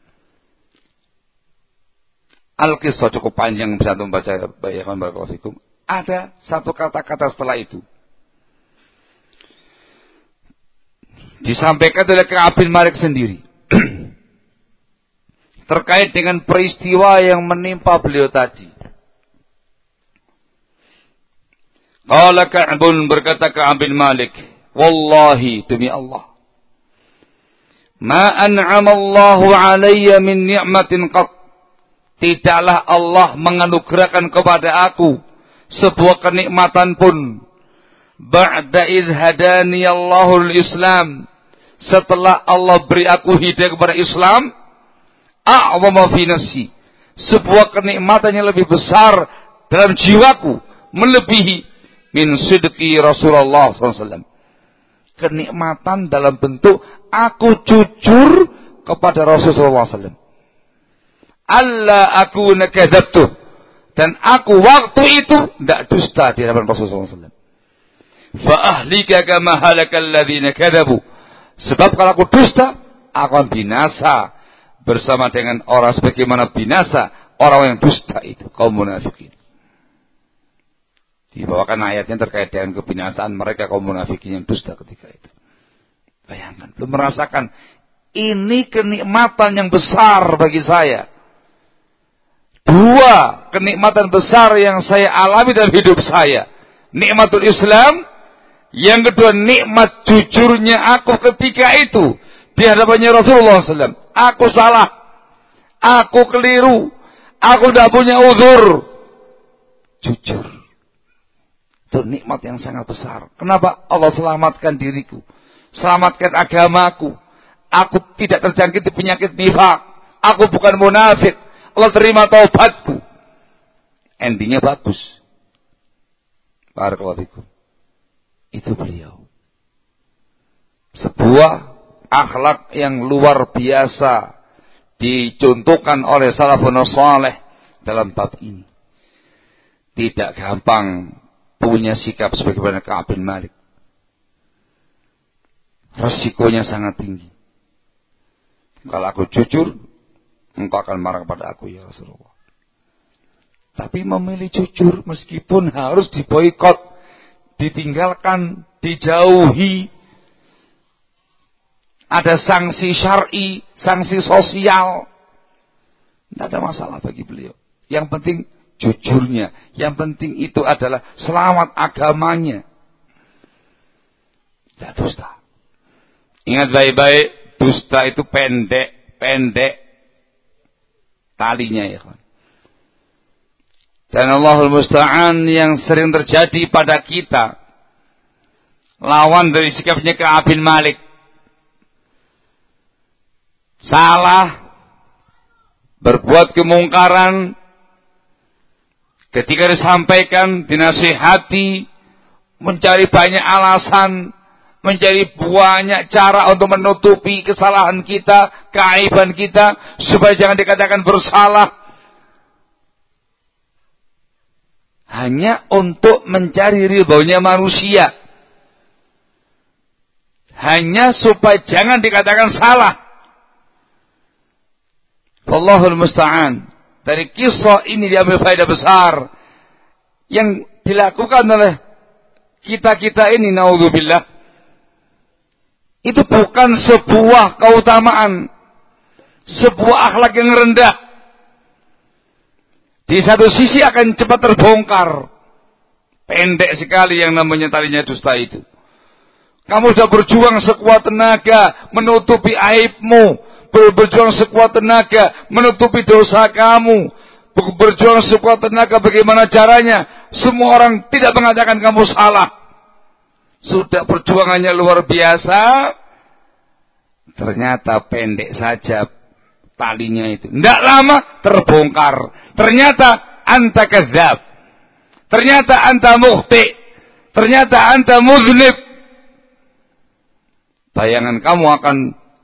Al-Qisah cukup panjang, bisa membaca. Baikkan barakallahu fikum. Ada satu kata-kata setelah itu. disampaikan oleh Ka'ab bin Malik sendiri terkait dengan peristiwa yang menimpa beliau tadi. Qala Ka'bun, berkata Ka'ab bin Malik, wallahi, demi Allah, ma an'ama Allahu alayya min ni'matin qat, tidaklah Allah menganugerahkan kepada aku sebuah kenikmatan pun ba'da idh hadani Allahul Islam, setelah Allah beri aku hidayah kepada Islam, a'zama fi nafsi, sebuah kenikmatan yang lebih besar dalam jiwaku, melebihi min sidqi Rasulullah sallallahu alaihi wasallam, kenikmatan dalam bentuk aku jujur kepada Rasulullah sallallahu alaihi wasallam, alla aku nakadzabtu, dan aku waktu itu tidak dusta di hadapan Rasulullah sallallahu alaihi wasallam. Fa ahlika kama halakal ladzina kadzabu, sebab kalau aku dusta, aku akan binasa bersama dengan orang sebagaimana binasa orang yang dusta itu, kaum munafikin. Dibawakan ayatnya terkait dengan kebinasaan mereka kaum munafikin yang dusta ketika itu. Bayangkan, belum merasakan ini kenikmatan yang besar bagi saya. Dua kenikmatan besar yang saya alami dalam hidup saya. Nikmatul Islam, yang kedua nikmat jujurnya aku ketika itu di hadapannya Rasulullah sallallahu alaihi wasallam. Aku salah, aku keliru, aku tidak punya uzur. Jujur, itu nikmat yang sangat besar. Kenapa? Allah selamatkan diriku, selamatkan agamaku. Aku tidak terjangkit penyakit nifak, aku bukan munafik. Allah terima taubatku. Endingnya bagus. Barakallahu fikum. Itu beliau. Sebuah akhlak yang luar biasa dicontohkan oleh salafun saleh dalam bab ini. Tidak gampang punya sikap sebagaimana Ka'ab bin Malik. Resikonya sangat tinggi. Kalau aku jujur, engkau akan marah kepada aku ya Rasulullah. Tapi memilih jujur meskipun harus diboikot, ditinggalkan, dijauhi. Ada sanksi syar'i, sanksi sosial. Tidak ada masalah bagi beliau. Yang penting jujurnya. Yang penting itu adalah selamat agamanya. Tidak dusta. Ingat baik-baik, dusta itu pendek, pendek talinya ya kawan. Dan Allahul Musta'an yang sering terjadi pada kita, lawan dari sikapnya Ka'ab bin Malik. Salah, berbuat kemungkaran, ketika disampaikan, dinasihati, mencari banyak alasan, mencari banyak cara untuk menutupi kesalahan kita, keaiban kita, supaya jangan dikatakan bersalah. Hanya untuk mencari ridhonya manusia. Hanya supaya jangan dikatakan salah. Wallahul musta'an. Dari kisah ini diambil faedah besar yang dilakukan oleh kita-kita ini, naudzubillah. Itu bukan sebuah keutamaan, sebuah akhlak yang rendah. Di satu sisi akan cepat terbongkar. Pendek sekali yang namanya talinya dusta itu. Kamu sudah berjuang sekuat tenaga menutupi aibmu, berjuang sekuat tenaga menutupi dosa kamu, berjuang sekuat tenaga bagaimana caranya semua orang tidak mengatakan kamu salah. Sudah perjuangannya luar biasa, ternyata pendek saja talinya itu. Tidak lama terbongkar. Ternyata anta kadzab. Ternyata anta mukhti. Ternyata anta muznib. Bayangan kamu akan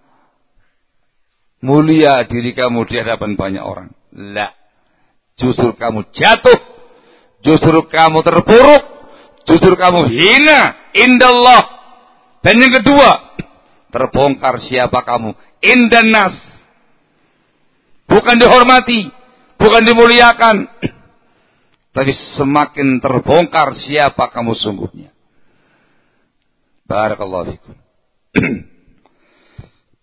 mulia diri kamu di hadapan banyak orang. La. Justru kamu jatuh. Justru kamu terpuruk. Justru kamu hina indallah. Dan yang kedua, terbongkar siapa kamu indan nas. Bukan dihormati, bukan dimuliakan, tapi semakin terbongkar siapa kamu sungguhnya. Barakallahu fikum.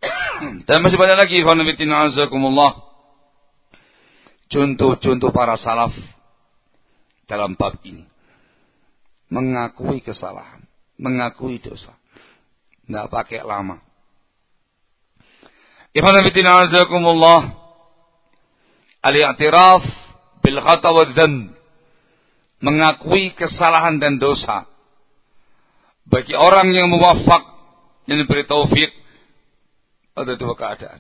Dan masih banyak lagi ikhwanabitina azakumullah contoh-contoh para salaf dalam bab ini. Mengakui kesalahan, mengakui dosa. Tidak pakai lama. Ikhwanabitina azakumullah, al-i'tiraf bil khata wa dzanb, mengakui kesalahan dan dosa. Bagi orang yang muwaffaq, yang diberi taufik, ada dua keadaan.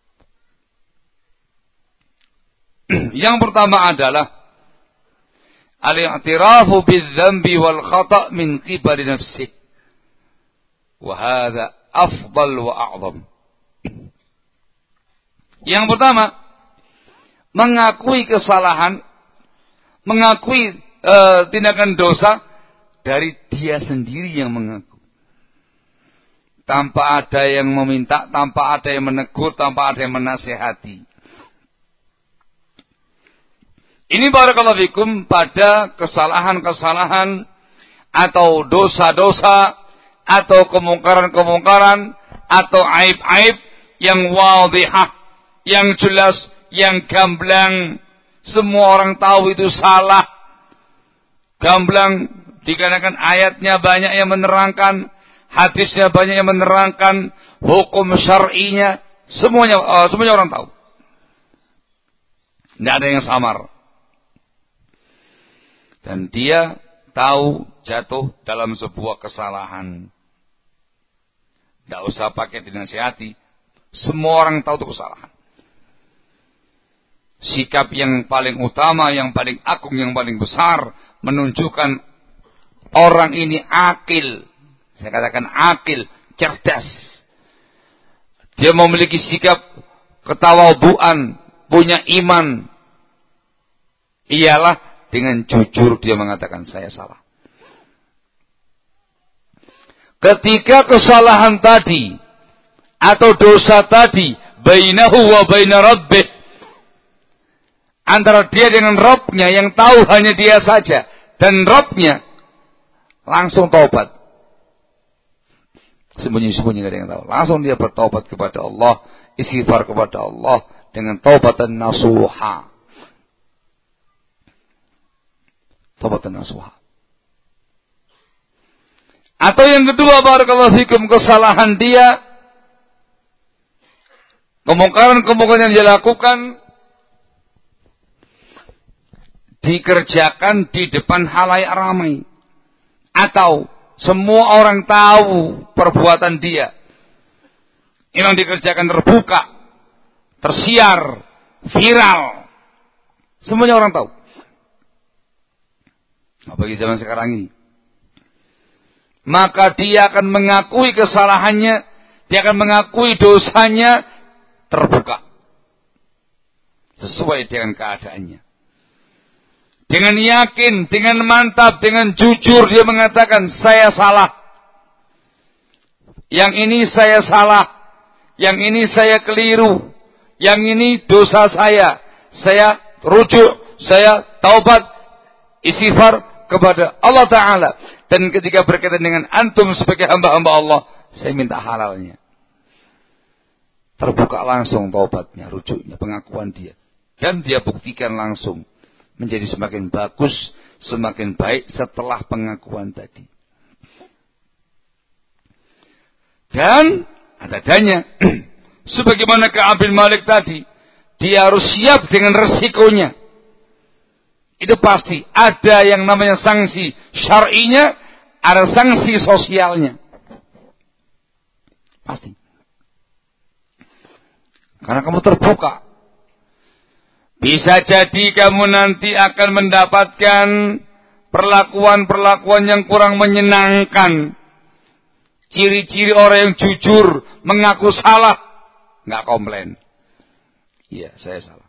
Yang pertama adalah al-i'tirafu bil-dzambi wal khata' min qibali nafsih. Wa hadha afdal wa a'zam. Yang pertama, mengakui kesalahan, mengakui e, tindakan dosa dari dia sendiri yang mengaku. Tanpa ada yang meminta, tanpa ada yang menegur, tanpa ada yang menasihati. Ini barakallahu fikum pada kesalahan-kesalahan atau dosa-dosa atau kemungkaran-kemungkaran atau aib-aib yang wadihah, yang jelas, yang gamblang. Semua orang tahu itu salah. Gamblang dikarenakan ayatnya banyak yang menerangkan, hadisnya banyak yang menerangkan, hukum syar'inya semuanya uh, semuanya orang tahu. Tidak ada yang samar. Dan dia tahu jatuh dalam sebuah kesalahan. Tidak usah pakai dinasihati. Semua orang tahu itu kesalahan. Sikap yang paling utama, yang paling agung, yang paling besar, menunjukkan orang ini akil. Saya katakan akil, cerdas. Dia memiliki sikap ketawaduan, punya iman. Ialah dengan jujur dia mengatakan saya salah. Ketika kesalahan tadi atau dosa tadi bainahu wa baina rabbih, antara dia dengan Rabbnya yang tahu hanya dia saja, dan Rabbnya langsung taubat. Sembunyi-sembunyi tidak ada yang tahu. Langsung dia bertaubat kepada Allah, istighfar kepada Allah dengan taubatan nasuha. Taubatan nasuha. Atau yang kedua, barakallahu fikum, kesalahan dia, kemungkaran-kemungkaran yang dia lakukan dikerjakan di depan halayak ramai, atau semua orang tahu perbuatan dia. Ini yang dikerjakan terbuka, tersiar, viral, semuanya orang tahu. Nah, bagi zaman sekarang ini, maka dia akan mengakui kesalahannya, dia akan mengakui dosanya terbuka, sesuai dengan keadaannya. Dengan yakin, dengan mantap, dengan jujur dia mengatakan saya salah. Yang ini saya salah, yang ini saya keliru, yang ini dosa saya. Saya rujuk, saya taubat, istighfar kepada Allah Ta'ala. Dan ketika berkaitan dengan antum sebagai hamba-hamba Allah, saya minta halalnya. Terbuka langsung taubatnya, rujuknya, pengakuan dia. Dan dia buktikan langsung. Menjadi semakin bagus, semakin baik setelah pengakuan tadi. Dan ada adanya, sebagaimana Ka'ab bin Malik tadi, dia harus siap dengan resikonya. Itu pasti ada yang namanya sanksi syar'inya, ada sanksi sosialnya. Pasti. Karena kamu terbuka. Bisa jadi kamu nanti akan mendapatkan perlakuan-perlakuan yang kurang menyenangkan. Ciri-ciri orang yang jujur, mengaku salah, nggak komplain. Iya, saya salah.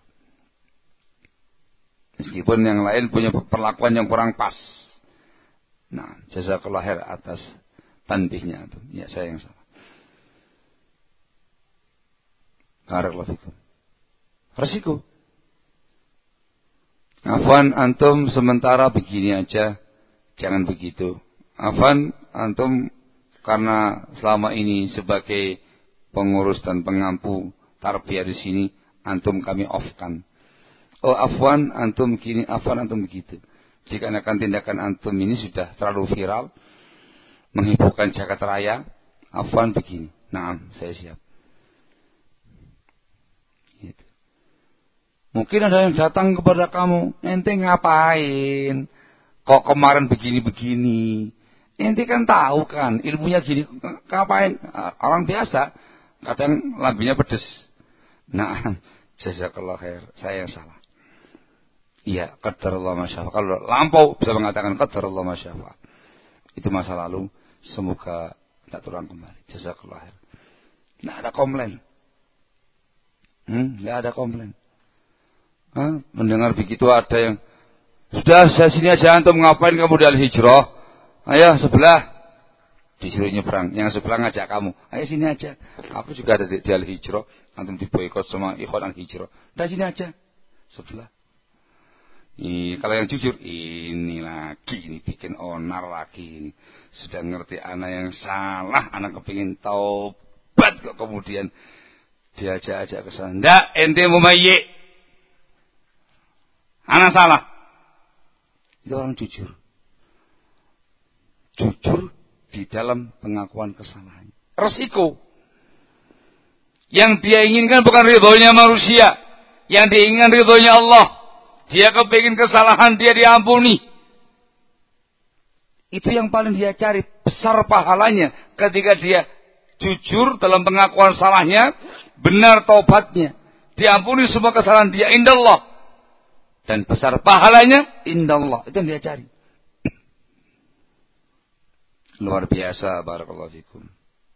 Meskipun yang lain punya perlakuan yang kurang pas. Nah, jazakallahu khair atas tanbihnya. Ya, saya yang salah. Barakallahu fikum. Resiko. Afwan antum sementara begini aja, jangan begitu. Afwan antum karena selama ini sebagai pengurus dan pengampu tarbiyah di sini, antum kami off-kan. Oh afwan, antum gini, afwan, antum begitu. Dikarenakan tindakan antum ini sudah terlalu viral, menghiburkan jagat raya, afwan begini. Naam, saya siap. Gitu. Mungkin ada yang datang kepada kamu, ente ngapain? Kok kemarin begini-begini? Ente kan tahu kan, ilmunya gini, ngapain? Orang biasa, kadang lambinya pedes. Nah, jazakallah khair, saya yang salah. Iya, qadarullah masyafa. Kalau lampau bisa mengatakan qadarullah masyafa. Itu masa lalu, semoga tidak terulang kembali. Jazakallah khair. Nggak ada komplain. Hmm, nggak ada komplain. Hah? Mendengar begitu ada yang sudah saya sini aja, antum ngapain kamu di Al-Hijrah? Ayo sebelah, disuruh nyebrang. Yang sebelah ngajak kamu, ayo sini aja. Aku juga ada di, di Al-Hijrah. Antum diboikot sama ikhwan Al-Hijrah. Udah sini aja, sebelah. Ih, kalau yang jujur, ini lagi, ini bikin onar lagi. Sudah ngerti anak yang salah, anak kepingin taubat kok kemudian diajak-ajak ke sana. Ndak, ente mumayyi. Anak salah. Itu orang jujur. Jujur di dalam pengakuan kesalahan. Resiko. Yang dia inginkan bukan ridhonya manusia. Yang dia inginkan ridhonya Allah. Dia kepingin kesalahan dia diampuni. Itu yang paling dia cari. Besar pahalanya ketika dia jujur dalam pengakuan salahnya. Benar taubatnya. Diampuni semua kesalahan dia indallah. Dan besar pahalanya indallah. Itu yang dia cari. Luar biasa, barakallahu fikum.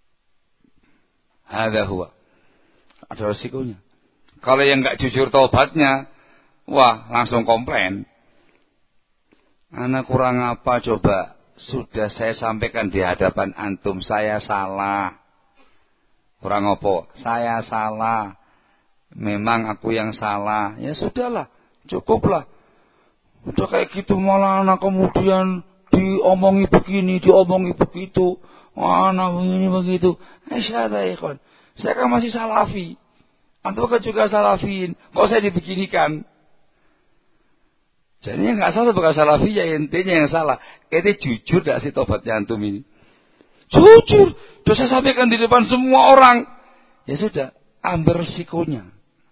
Hadza huwa. Ada resikonya. Kalau yang enggak jujur taubatnya, wah, langsung komplain. Anak kurang apa coba? Sudah saya sampaikan di hadapan antum, saya salah. Kurang apa? Saya salah. Memang aku yang salah. Ya sudahlah. Cukuplah. Udah kayak gitu malah anak kemudian diomongi begini, diomongi begitu. Anak begini begitu. Asyhadu ikhwan. Saya kan masih salafi. Antum kan juga salafin. Kok saya dibeginikan? Jadinya nggak salah bukan salafi, ya intinya yang salah. Ini jujur gak sih tobatnya antum ini? Jujur. Sudah saya sampaikan di depan semua orang. Ya sudah, ambil resikonya.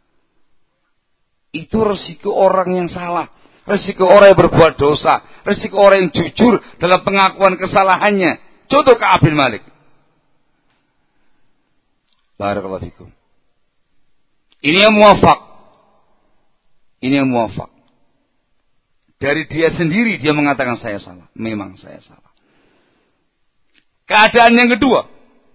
Itu resiko orang yang salah. Resiko orang yang berbuat dosa. Resiko orang yang jujur dalam pengakuan kesalahannya. Contoh Ka'ab bin Malik. Barakallahu fikum. Ini yang muwafaq. Ini yang muwafaq. Dari dia sendiri dia mengatakan saya salah. Memang saya salah. Keadaan yang kedua.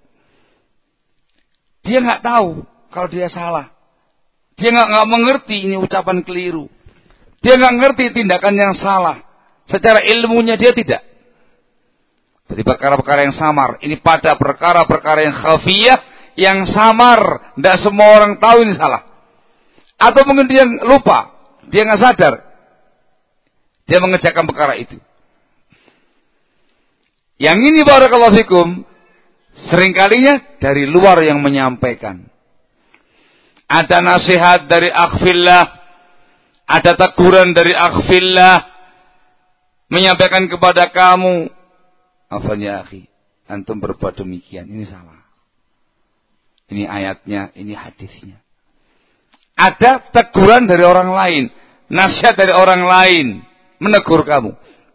Dia nggak tahu kalau dia salah. Dia nggak mengerti ini ucapan keliru. Dia nggak ngerti tindakan yang salah. Secara ilmunya dia tidak. Jadi perkara-perkara yang samar. Ini pada perkara-perkara yang khafiyah, yang samar. Tidak semua orang tahu ini salah. Atau mungkin dia lupa. Dia nggak sadar. Dia mengerjakan perkara itu. Yang ini barakallahu fikum. Seringkalinya dari luar yang menyampaikan. Ada nasihat dari akhfillah, ada teguran dari akhfillah, menyampaikan kepada kamu, afwan ya akhi, antum berbuat demikian, ini salah. Ini ayatnya, ini hadisnya. Ada teguran dari orang lain, nasihat dari orang lain, menegur kamu.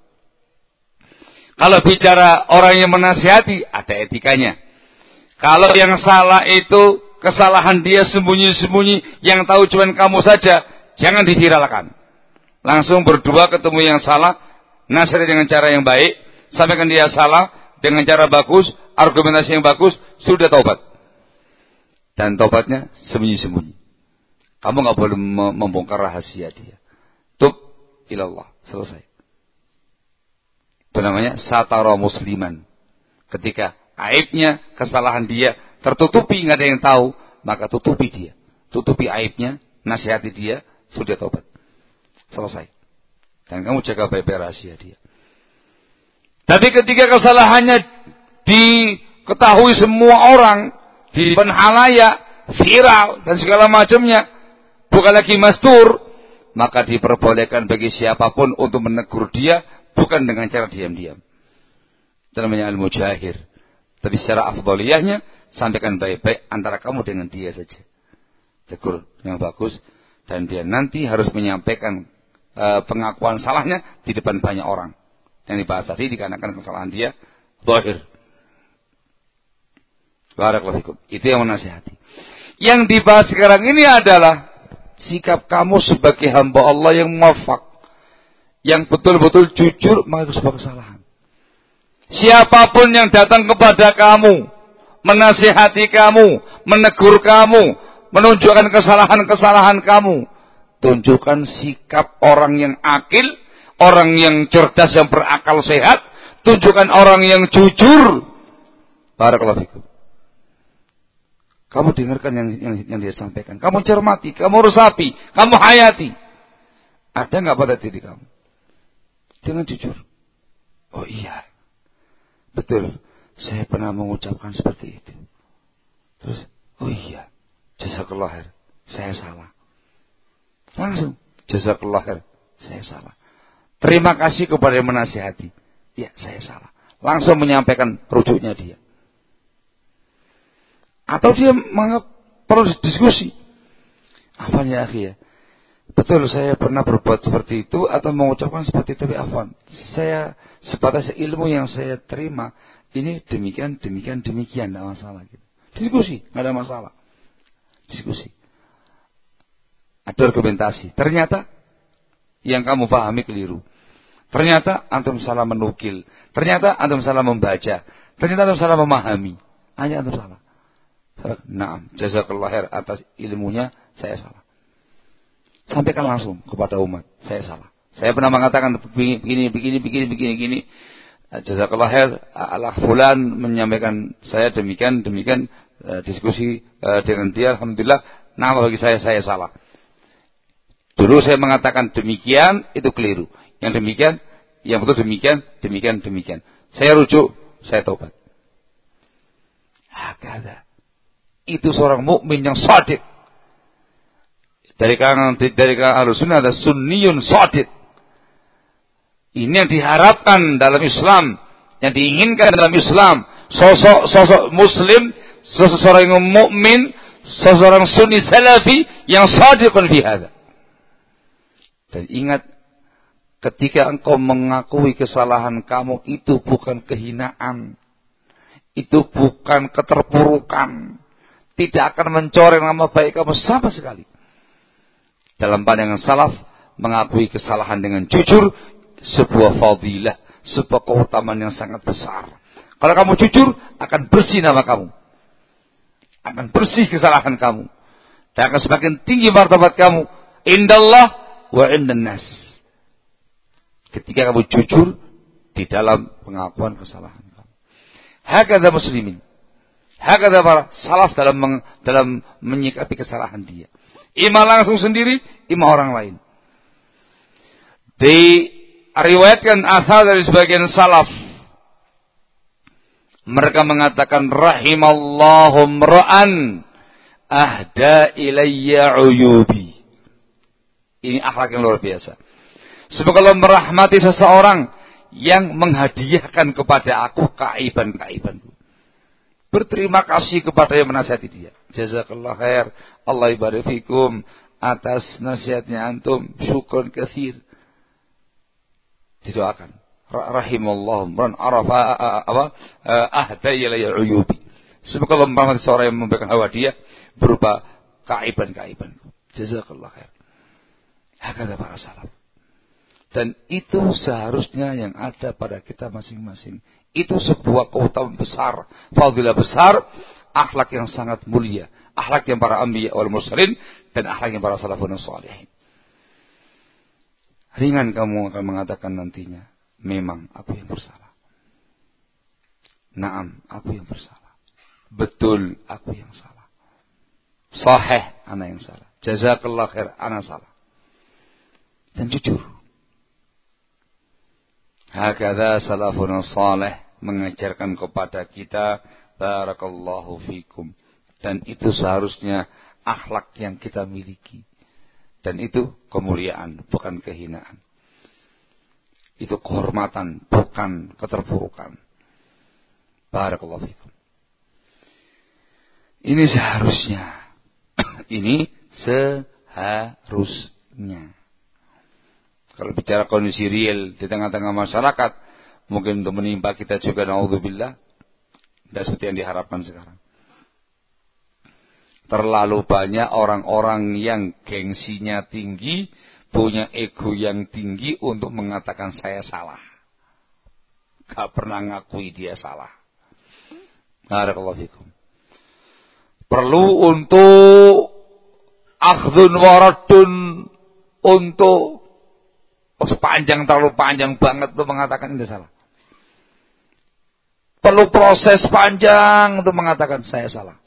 Kalau bicara orang yang menasihati, ada etikanya. Kalau yang salah itu, kesalahan dia sembunyi-sembunyi, yang tahu cuma kamu saja, jangan diviralkan. Langsung berdua ketemu yang salah, nasihat dengan cara yang baik, sampaikan dia salah, dengan cara bagus, argumentasi yang bagus, sudah taubat. Dan taubatnya sembunyi-sembunyi. Kamu gak boleh membongkar rahasia dia. Tub ilallah, selesai. Itu namanya satara musliman. Ketika aibnya, kesalahan dia tertutupi, nggak ada yang tahu, maka tutupi dia, tutupi aibnya, nasihati dia, sudah taubat, selesai. Dan kamu jaga baik-baik rahasia dia. Tapi ketika kesalahannya diketahui semua orang, di depan halayak, viral dan segala macamnya, bukan lagi mastur, maka diperbolehkan bagi siapapun untuk menegur dia, bukan dengan cara diam-diam. Itu namanya ilmu jahir. Tapi secara afdaliyahnya, sampaikan baik-baik antara kamu dengan dia saja. Tegur yang bagus, dan dia nanti harus menyampaikan e, pengakuan salahnya di depan banyak orang. Yang dibahas tadi dikarenakan kesalahan dia zahir. Barakallahu fikum. Itu yang menasihati. Yang dibahas sekarang ini adalah sikap kamu sebagai hamba Allah yang muwafaq, yang betul-betul jujur mengaku sebuah kesalahan. Siapapun yang datang kepada kamu, menasihati kamu, menegur kamu, menunjukkan kesalahan-kesalahan kamu, tunjukkan sikap orang yang akil, orang yang cerdas, yang berakal sehat, tunjukkan orang yang jujur. Barakallahu fikum. Kamu dengarkan yang, yang, yang dia sampaikan. Kamu cermati, kamu resapi, kamu hayati. Ada nggak pada diri kamu? Dengan jujur. Oh iya, betul. Saya pernah mengucapkan seperti itu. Terus, oh iya, jazakallah khair, saya salah. Langsung, jazakallah khair, saya salah. Terima kasih kepada yang menasihati. Ya, saya salah. Langsung menyampaikan rujuknya dia. Atau dia menganggap perlu diskusi. Afwan ya akhi ya. Betul saya pernah berbuat seperti itu atau mengucapkan seperti itu, tapi afwan. Saya sebatas ilmu yang saya terima, ini demikian, demikian, demikian, tidak masalah. Gitu. Diskusi, tidak ada masalah. Diskusi. Ada argumentasi. Ternyata yang kamu pahami keliru. Ternyata antum salah menukil. Ternyata antum salah membaca. Ternyata antum salah memahami. Hanya antum salah. Naam, jazakallah khair atas ilmunya, saya salah. Sampaikan langsung kepada umat, saya salah. Saya pernah mengatakan begini, begini, begini, begini, begini. Jazakallah khair, Allah fulan menyampaikan saya demikian, demikian, uh, diskusi uh, dengan dia, alhamdulillah, nama bagi saya, saya salah. Dulu saya mengatakan demikian, itu keliru. Yang demikian, yang betul demikian, demikian, demikian. Saya rujuk, saya taubat. Hakada. Itu seorang mukmin yang shadiq. Dari kalangan dari kalangan Ahlussunnah ada sunniyun shadiq. Ini yang diharapkan dalam Islam, yang diinginkan dalam Islam, sosok sosok muslim, seseorang yang mukmin, seseorang sunni salafi yang shadiqun fi hadza. Dan ingat, ketika engkau mengakui kesalahan kamu, itu bukan kehinaan, itu bukan keterpurukan, tidak akan mencoreng nama baik kamu sama sekali. Dalam pandangan salaf, mengakui kesalahan dengan jujur sebuah fadilah, sebuah keutamaan yang sangat besar. Kalau kamu jujur, akan bersih nama kamu, akan bersih kesalahan kamu, dan akan semakin tinggi martabat kamu indallah wa indan nas. Ketika kamu jujur di dalam pengakuan kesalahan kamu. Hakadha muslimin. Hakadha para salaf dalam meng, dalam menyikapi kesalahan dia. Ima langsung sendiri, ima orang lain. Diriwayatkan asal dari sebagian salaf. Mereka mengatakan rahimallahu mra'an ahda ilayya uyubi. Ini akhlak yang luar biasa. Semoga Allah merahmati seseorang yang menghadiahkan kepada aku keaiban-keaibanku. Berterima kasih kepada yang menasihati dia. Jazakallah khair, Allah ibarik fikum atas nasihatnya antum, syukron katsir. Didoakan. Rahimallahu man arafa apa ahda ilayya uyubi. Semoga Allah merahmati seorang yang memberikan hadiah berupa keaiban-keaibanku. Jazakallah khair. Hakadha para salaf. Dan itu seharusnya yang ada pada kita masing-masing. Itu sebuah keutamaan besar, fadilah besar, akhlak yang sangat mulia, akhlak yang para anbiya wal mursalin dan akhlak yang para salafun shalihin. Ringan kamu akan mengatakan nantinya, memang aku yang bersalah. Naam, aku yang bersalah. Betul, aku yang salah. Sahih, ana yang salah. Jazakallah khair, ana salah. Dan jujur. Hakadha salafun salih mengajarkan kepada kita, barakallahu fikum, Dan itu seharusnya akhlak yang kita miliki. Dan itu kemuliaan, bukan kehinaan. Itu kehormatan, bukan keterpurukan. Barakallahu fikum. Ini seharusnya. Ini seharusnya. Kalau bicara kondisi real di tengah-tengah masyarakat, mungkin untuk menimpa kita juga, naudzubillah, tidak seperti yang diharapkan sekarang. Terlalu banyak orang-orang yang gengsinya tinggi, punya ego yang tinggi untuk mengatakan saya salah. Gak pernah ngakui dia salah. Barakallahu fikum. Perlu untuk akhdun waradun, untuk oh, sepanjang, terlalu panjang banget untuk mengatakan ini salah. Perlu proses panjang untuk mengatakan saya salah.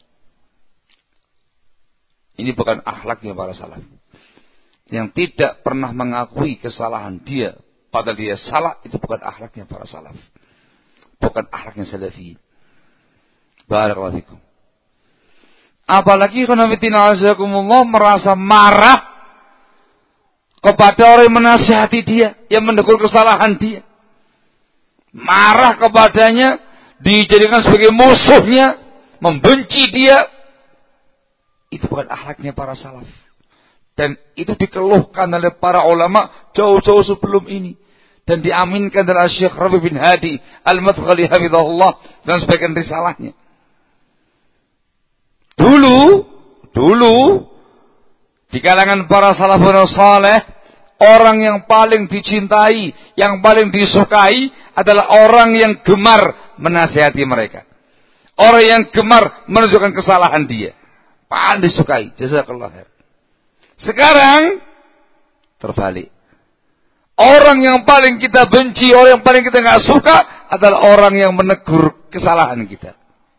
Ini bukan akhlaknya para salaf. Yang tidak pernah mengakui kesalahan dia, padahal dia salah, itu bukan akhlaknya para salaf. Bukan akhlaknya salafi. Barakallahu fikum. Apalagi khonafidina azakumullah merasa marah kepada orang yang menasihati dia, yang menegur kesalahan dia. Marah kepadanya, dijadikan sebagai musuhnya, membenci dia. Itu bukan akhlaknya para salaf. Dan itu dikeluhkan oleh para ulama jauh-jauh sebelum ini. Dan diaminkan oleh Syekh Rabi bin Hadi Al-Madkhali hafizahullah dan sebagian risalahnya. Dulu, dulu, di kalangan para salafun saleh, orang yang paling dicintai, yang paling disukai adalah orang yang gemar menasihati mereka. Orang yang gemar menunjukkan kesalahan dia. Paling disukai. Jazakallah khair. Sekarang terbalik. Orang yang paling kita benci, orang yang paling kita nggak suka adalah orang yang menegur kesalahan kita.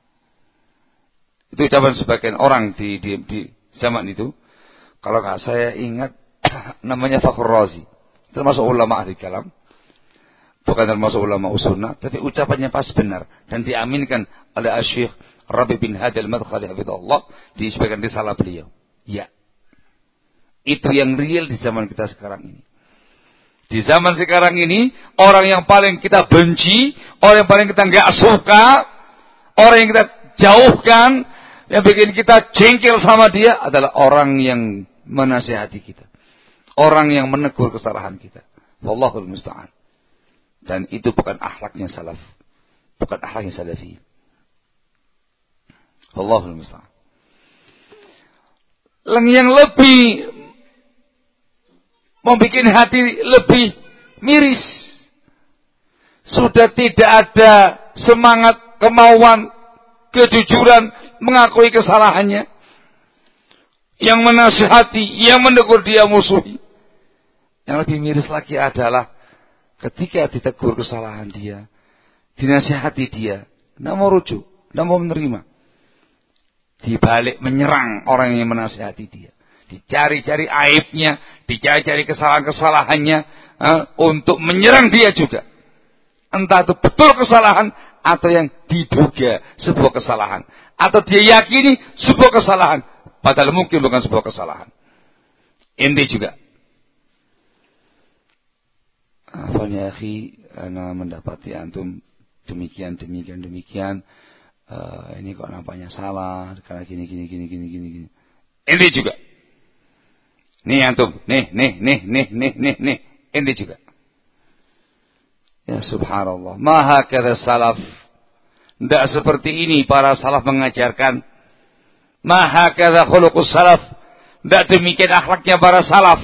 Itu ucapan sebagian orang di, di, di zaman itu. Kalau nggak saya ingat namanya Fakhr Razi, termasuk ulama ahli kalam, bukan termasuk ulama usunnah, tapi ucapannya pas benar dan diaminkan oleh Syekh Rabi bin Hadi Al-Madkhali hafizahullah di sebagian risalah beliau. Ya. Itu yang real di zaman kita sekarang ini. Di zaman sekarang ini, orang yang paling kita benci, orang yang paling kita nggak suka, orang yang kita jauhkan, yang bikin kita jengkel sama dia adalah orang yang menasihati kita. Orang yang menegur kesalahan kita. Wallahul musta'an. Dan itu bukan akhlaknya salaf. Bukan akhlaknya salafi. Wallahul musta'an. Yang lebih membuat hati lebih miris. Sudah tidak ada semangat, kemauan, kejujuran mengakui kesalahannya. Yang menasihati, yang menegur dia musuhi. Yang lebih miris lagi adalah ketika ditegur kesalahan dia, dinasihati dia, tidak mau rujuk, tidak mau menerima. Dibalik menyerang orang yang menasihati dia. Dicari-cari aibnya, dicari-cari kesalahan-kesalahannya uh, untuk menyerang dia juga. Entah itu betul kesalahan atau yang diduga sebuah kesalahan. Atau dia yakini sebuah kesalahan. Padahal mungkin bukan sebuah kesalahan. Ini juga. Afalnya akhi, ana mendapati antum demikian, demikian, demikian. Uh, ini kok nampaknya salah. Karena gini, gini, gini, gini, gini, gini. Ini juga. Nih antum, nih, nih, nih, nih, nih, nih, nih. Ini juga. Ya subhanallah. Maha kata salaf. Tidak seperti ini para salaf mengajarkan. Maha kata khuluqus salaf. Tidak demikian akhlaknya para salaf.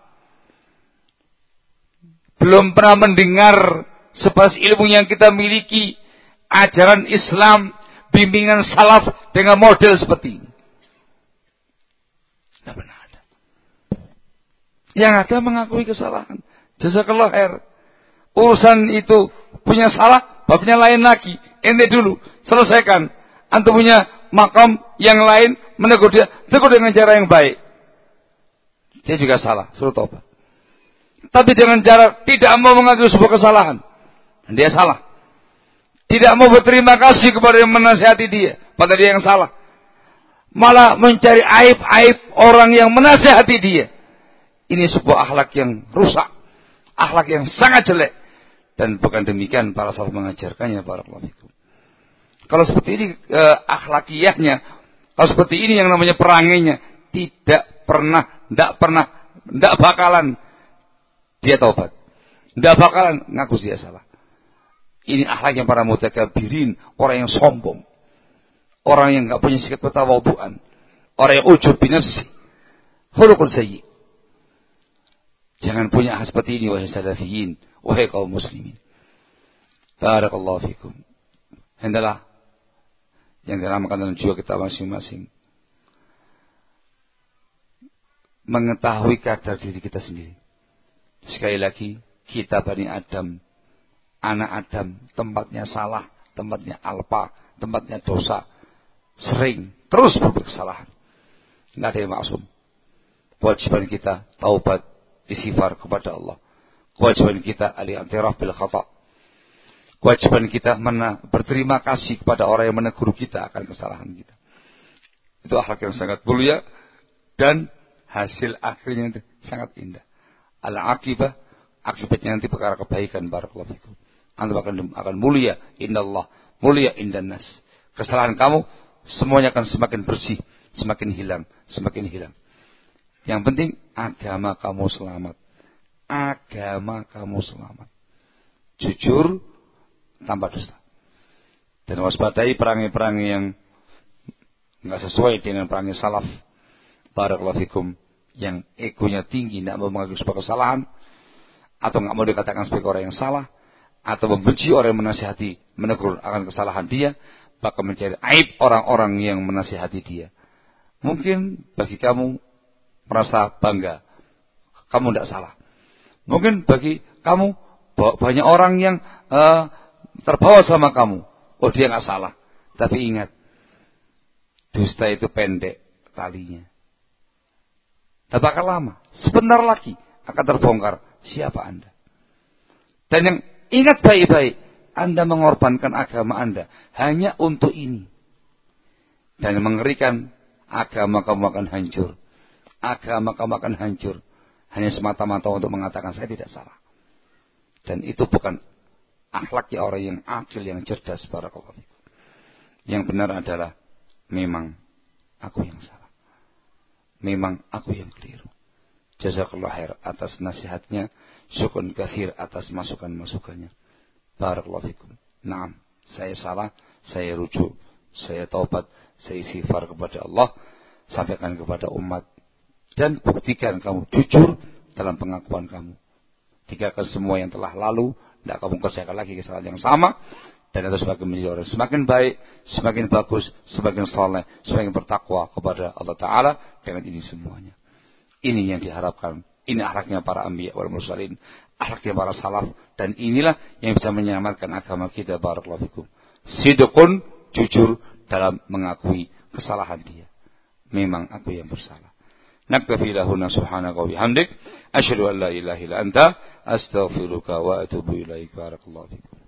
Belum pernah mendengar sepas ilmu yang kita miliki. Ajaran Islam, bimbingan salaf dengan model seperti ini. Tidak pernah ada. Yang ada mengakui kesalahan. Jazakallah khair. Urusan itu punya salah, babnya lain lagi. Ente dulu, selesaikan. Antum punya makam yang lain, menegur dia, tegur dengan cara yang baik. Dia juga salah, suruh tobat. Tapi dengan cara tidak mau mengakui sebuah kesalahan, dia salah. Tidak mau berterima kasih kepada yang menasihati dia, pada dia yang salah. malah mencari aib-aib orang yang menasihati dia. Ini sebuah akhlak yang rusak, akhlak yang sangat jelek. Dan bukan demikian para salaf mengajarkannya, barakallahu fikum. Kalau seperti ini eh, akhlakiyahnya, kalau seperti ini yang namanya perangainya, tidak pernah, tidak pernah, tidak bakalan dia taubat. Tidak bakalan ngaku dia salah. Ini akhlak yang para mutakabirin, orang yang sombong. Orang yang enggak punya sikap ketawadhuan, orang yang ujub binafsi, khuluqun sayyi. Jangan punya akhlak seperti ini wahai salafiyin, wahai kaum muslimin. Barakallahu fikum. Hendaklah yang dinamakan dalam jiwa kita masing-masing mengetahui kadar diri kita sendiri. Sekali lagi, kita Bani Adam, anak Adam, tempatnya salah, tempatnya alpa, tempatnya dosa. Sering terus berbuat kesalahan. Tidak ada yang maksum. Kewajiban kita taubat, istighfar kepada Allah. Kewajiban kita al-i'tiraf bil khata'. Kewajiban kita mana berterima kasih kepada orang yang menegur kita akan kesalahan kita. Itu akhlak yang sangat mulia dan hasil akhirnya sangat indah. Al-aqibah, akibatnya nanti perkara kebaikan, barakallahu fikum. Anda akan akan mulia indallah, mulia indan nas. Kesalahan kamu semuanya akan semakin bersih, semakin hilang, semakin hilang. Yang penting agama kamu selamat. Agama kamu selamat. Jujur tanpa dusta. Dan waspadai perangai-perangai yang enggak sesuai dengan perangai salaf. Barakallahu fikum, yang egonya tinggi, tidak mau mengakui sebuah kesalahan, atau enggak mau dikatakan sebagai orang yang salah, atau membenci orang yang menasihati, menegur akan kesalahan dia, bahkan mencari aib orang-orang yang menasihati dia. Mungkin bagi kamu merasa bangga, kamu tidak salah. Mungkin bagi kamu banyak orang yang uh, terbawa sama kamu, oh dia nggak salah. Tapi ingat, dusta itu pendek talinya. Tak bakal lama, sebentar lagi akan terbongkar siapa Anda. Dan yang ingat baik-baik, Anda mengorbankan agama Anda hanya untuk ini. Dan mengerikan, agama kamu akan hancur. Agama kamu akan hancur hanya semata-mata untuk mengatakan saya tidak salah. Dan itu bukan akhlaknya orang yang akil, yang cerdas, barakallahu fikum. Yang benar adalah memang aku yang salah. Memang aku yang keliru. Jazakallahu khair atas nasihatnya, syukran katsir atas masukan-masukannya. Barakallahu fikum. Naam, saya salah, saya rujuk, saya taubat, saya istighfar kepada Allah, sampaikan kepada umat, dan buktikan kamu jujur dalam pengakuan kamu. Tinggalkan semua yang telah lalu, tidak kamu kerjakan lagi kesalahan yang sama, dan itu semakin menjadi orang semakin baik, semakin bagus, semakin saleh, semakin bertakwa kepada Allah Ta'ala dengan ini semuanya. Ini yang diharapkan. Ini akhlaknya para anbiya wal mursalin, akhlaknya para salaf, dan inilah yang bisa menyelamatkan agama kita, barakallahu fikum. Sidqun, jujur dalam mengakui kesalahan dia. Memang aku yang bersalah. Naktafi lahuna subhanaka wa bihamdik, asyhadu an la ilaha illa anta, astaghfiruka wa atubu ilaik. Barakallahu fikum.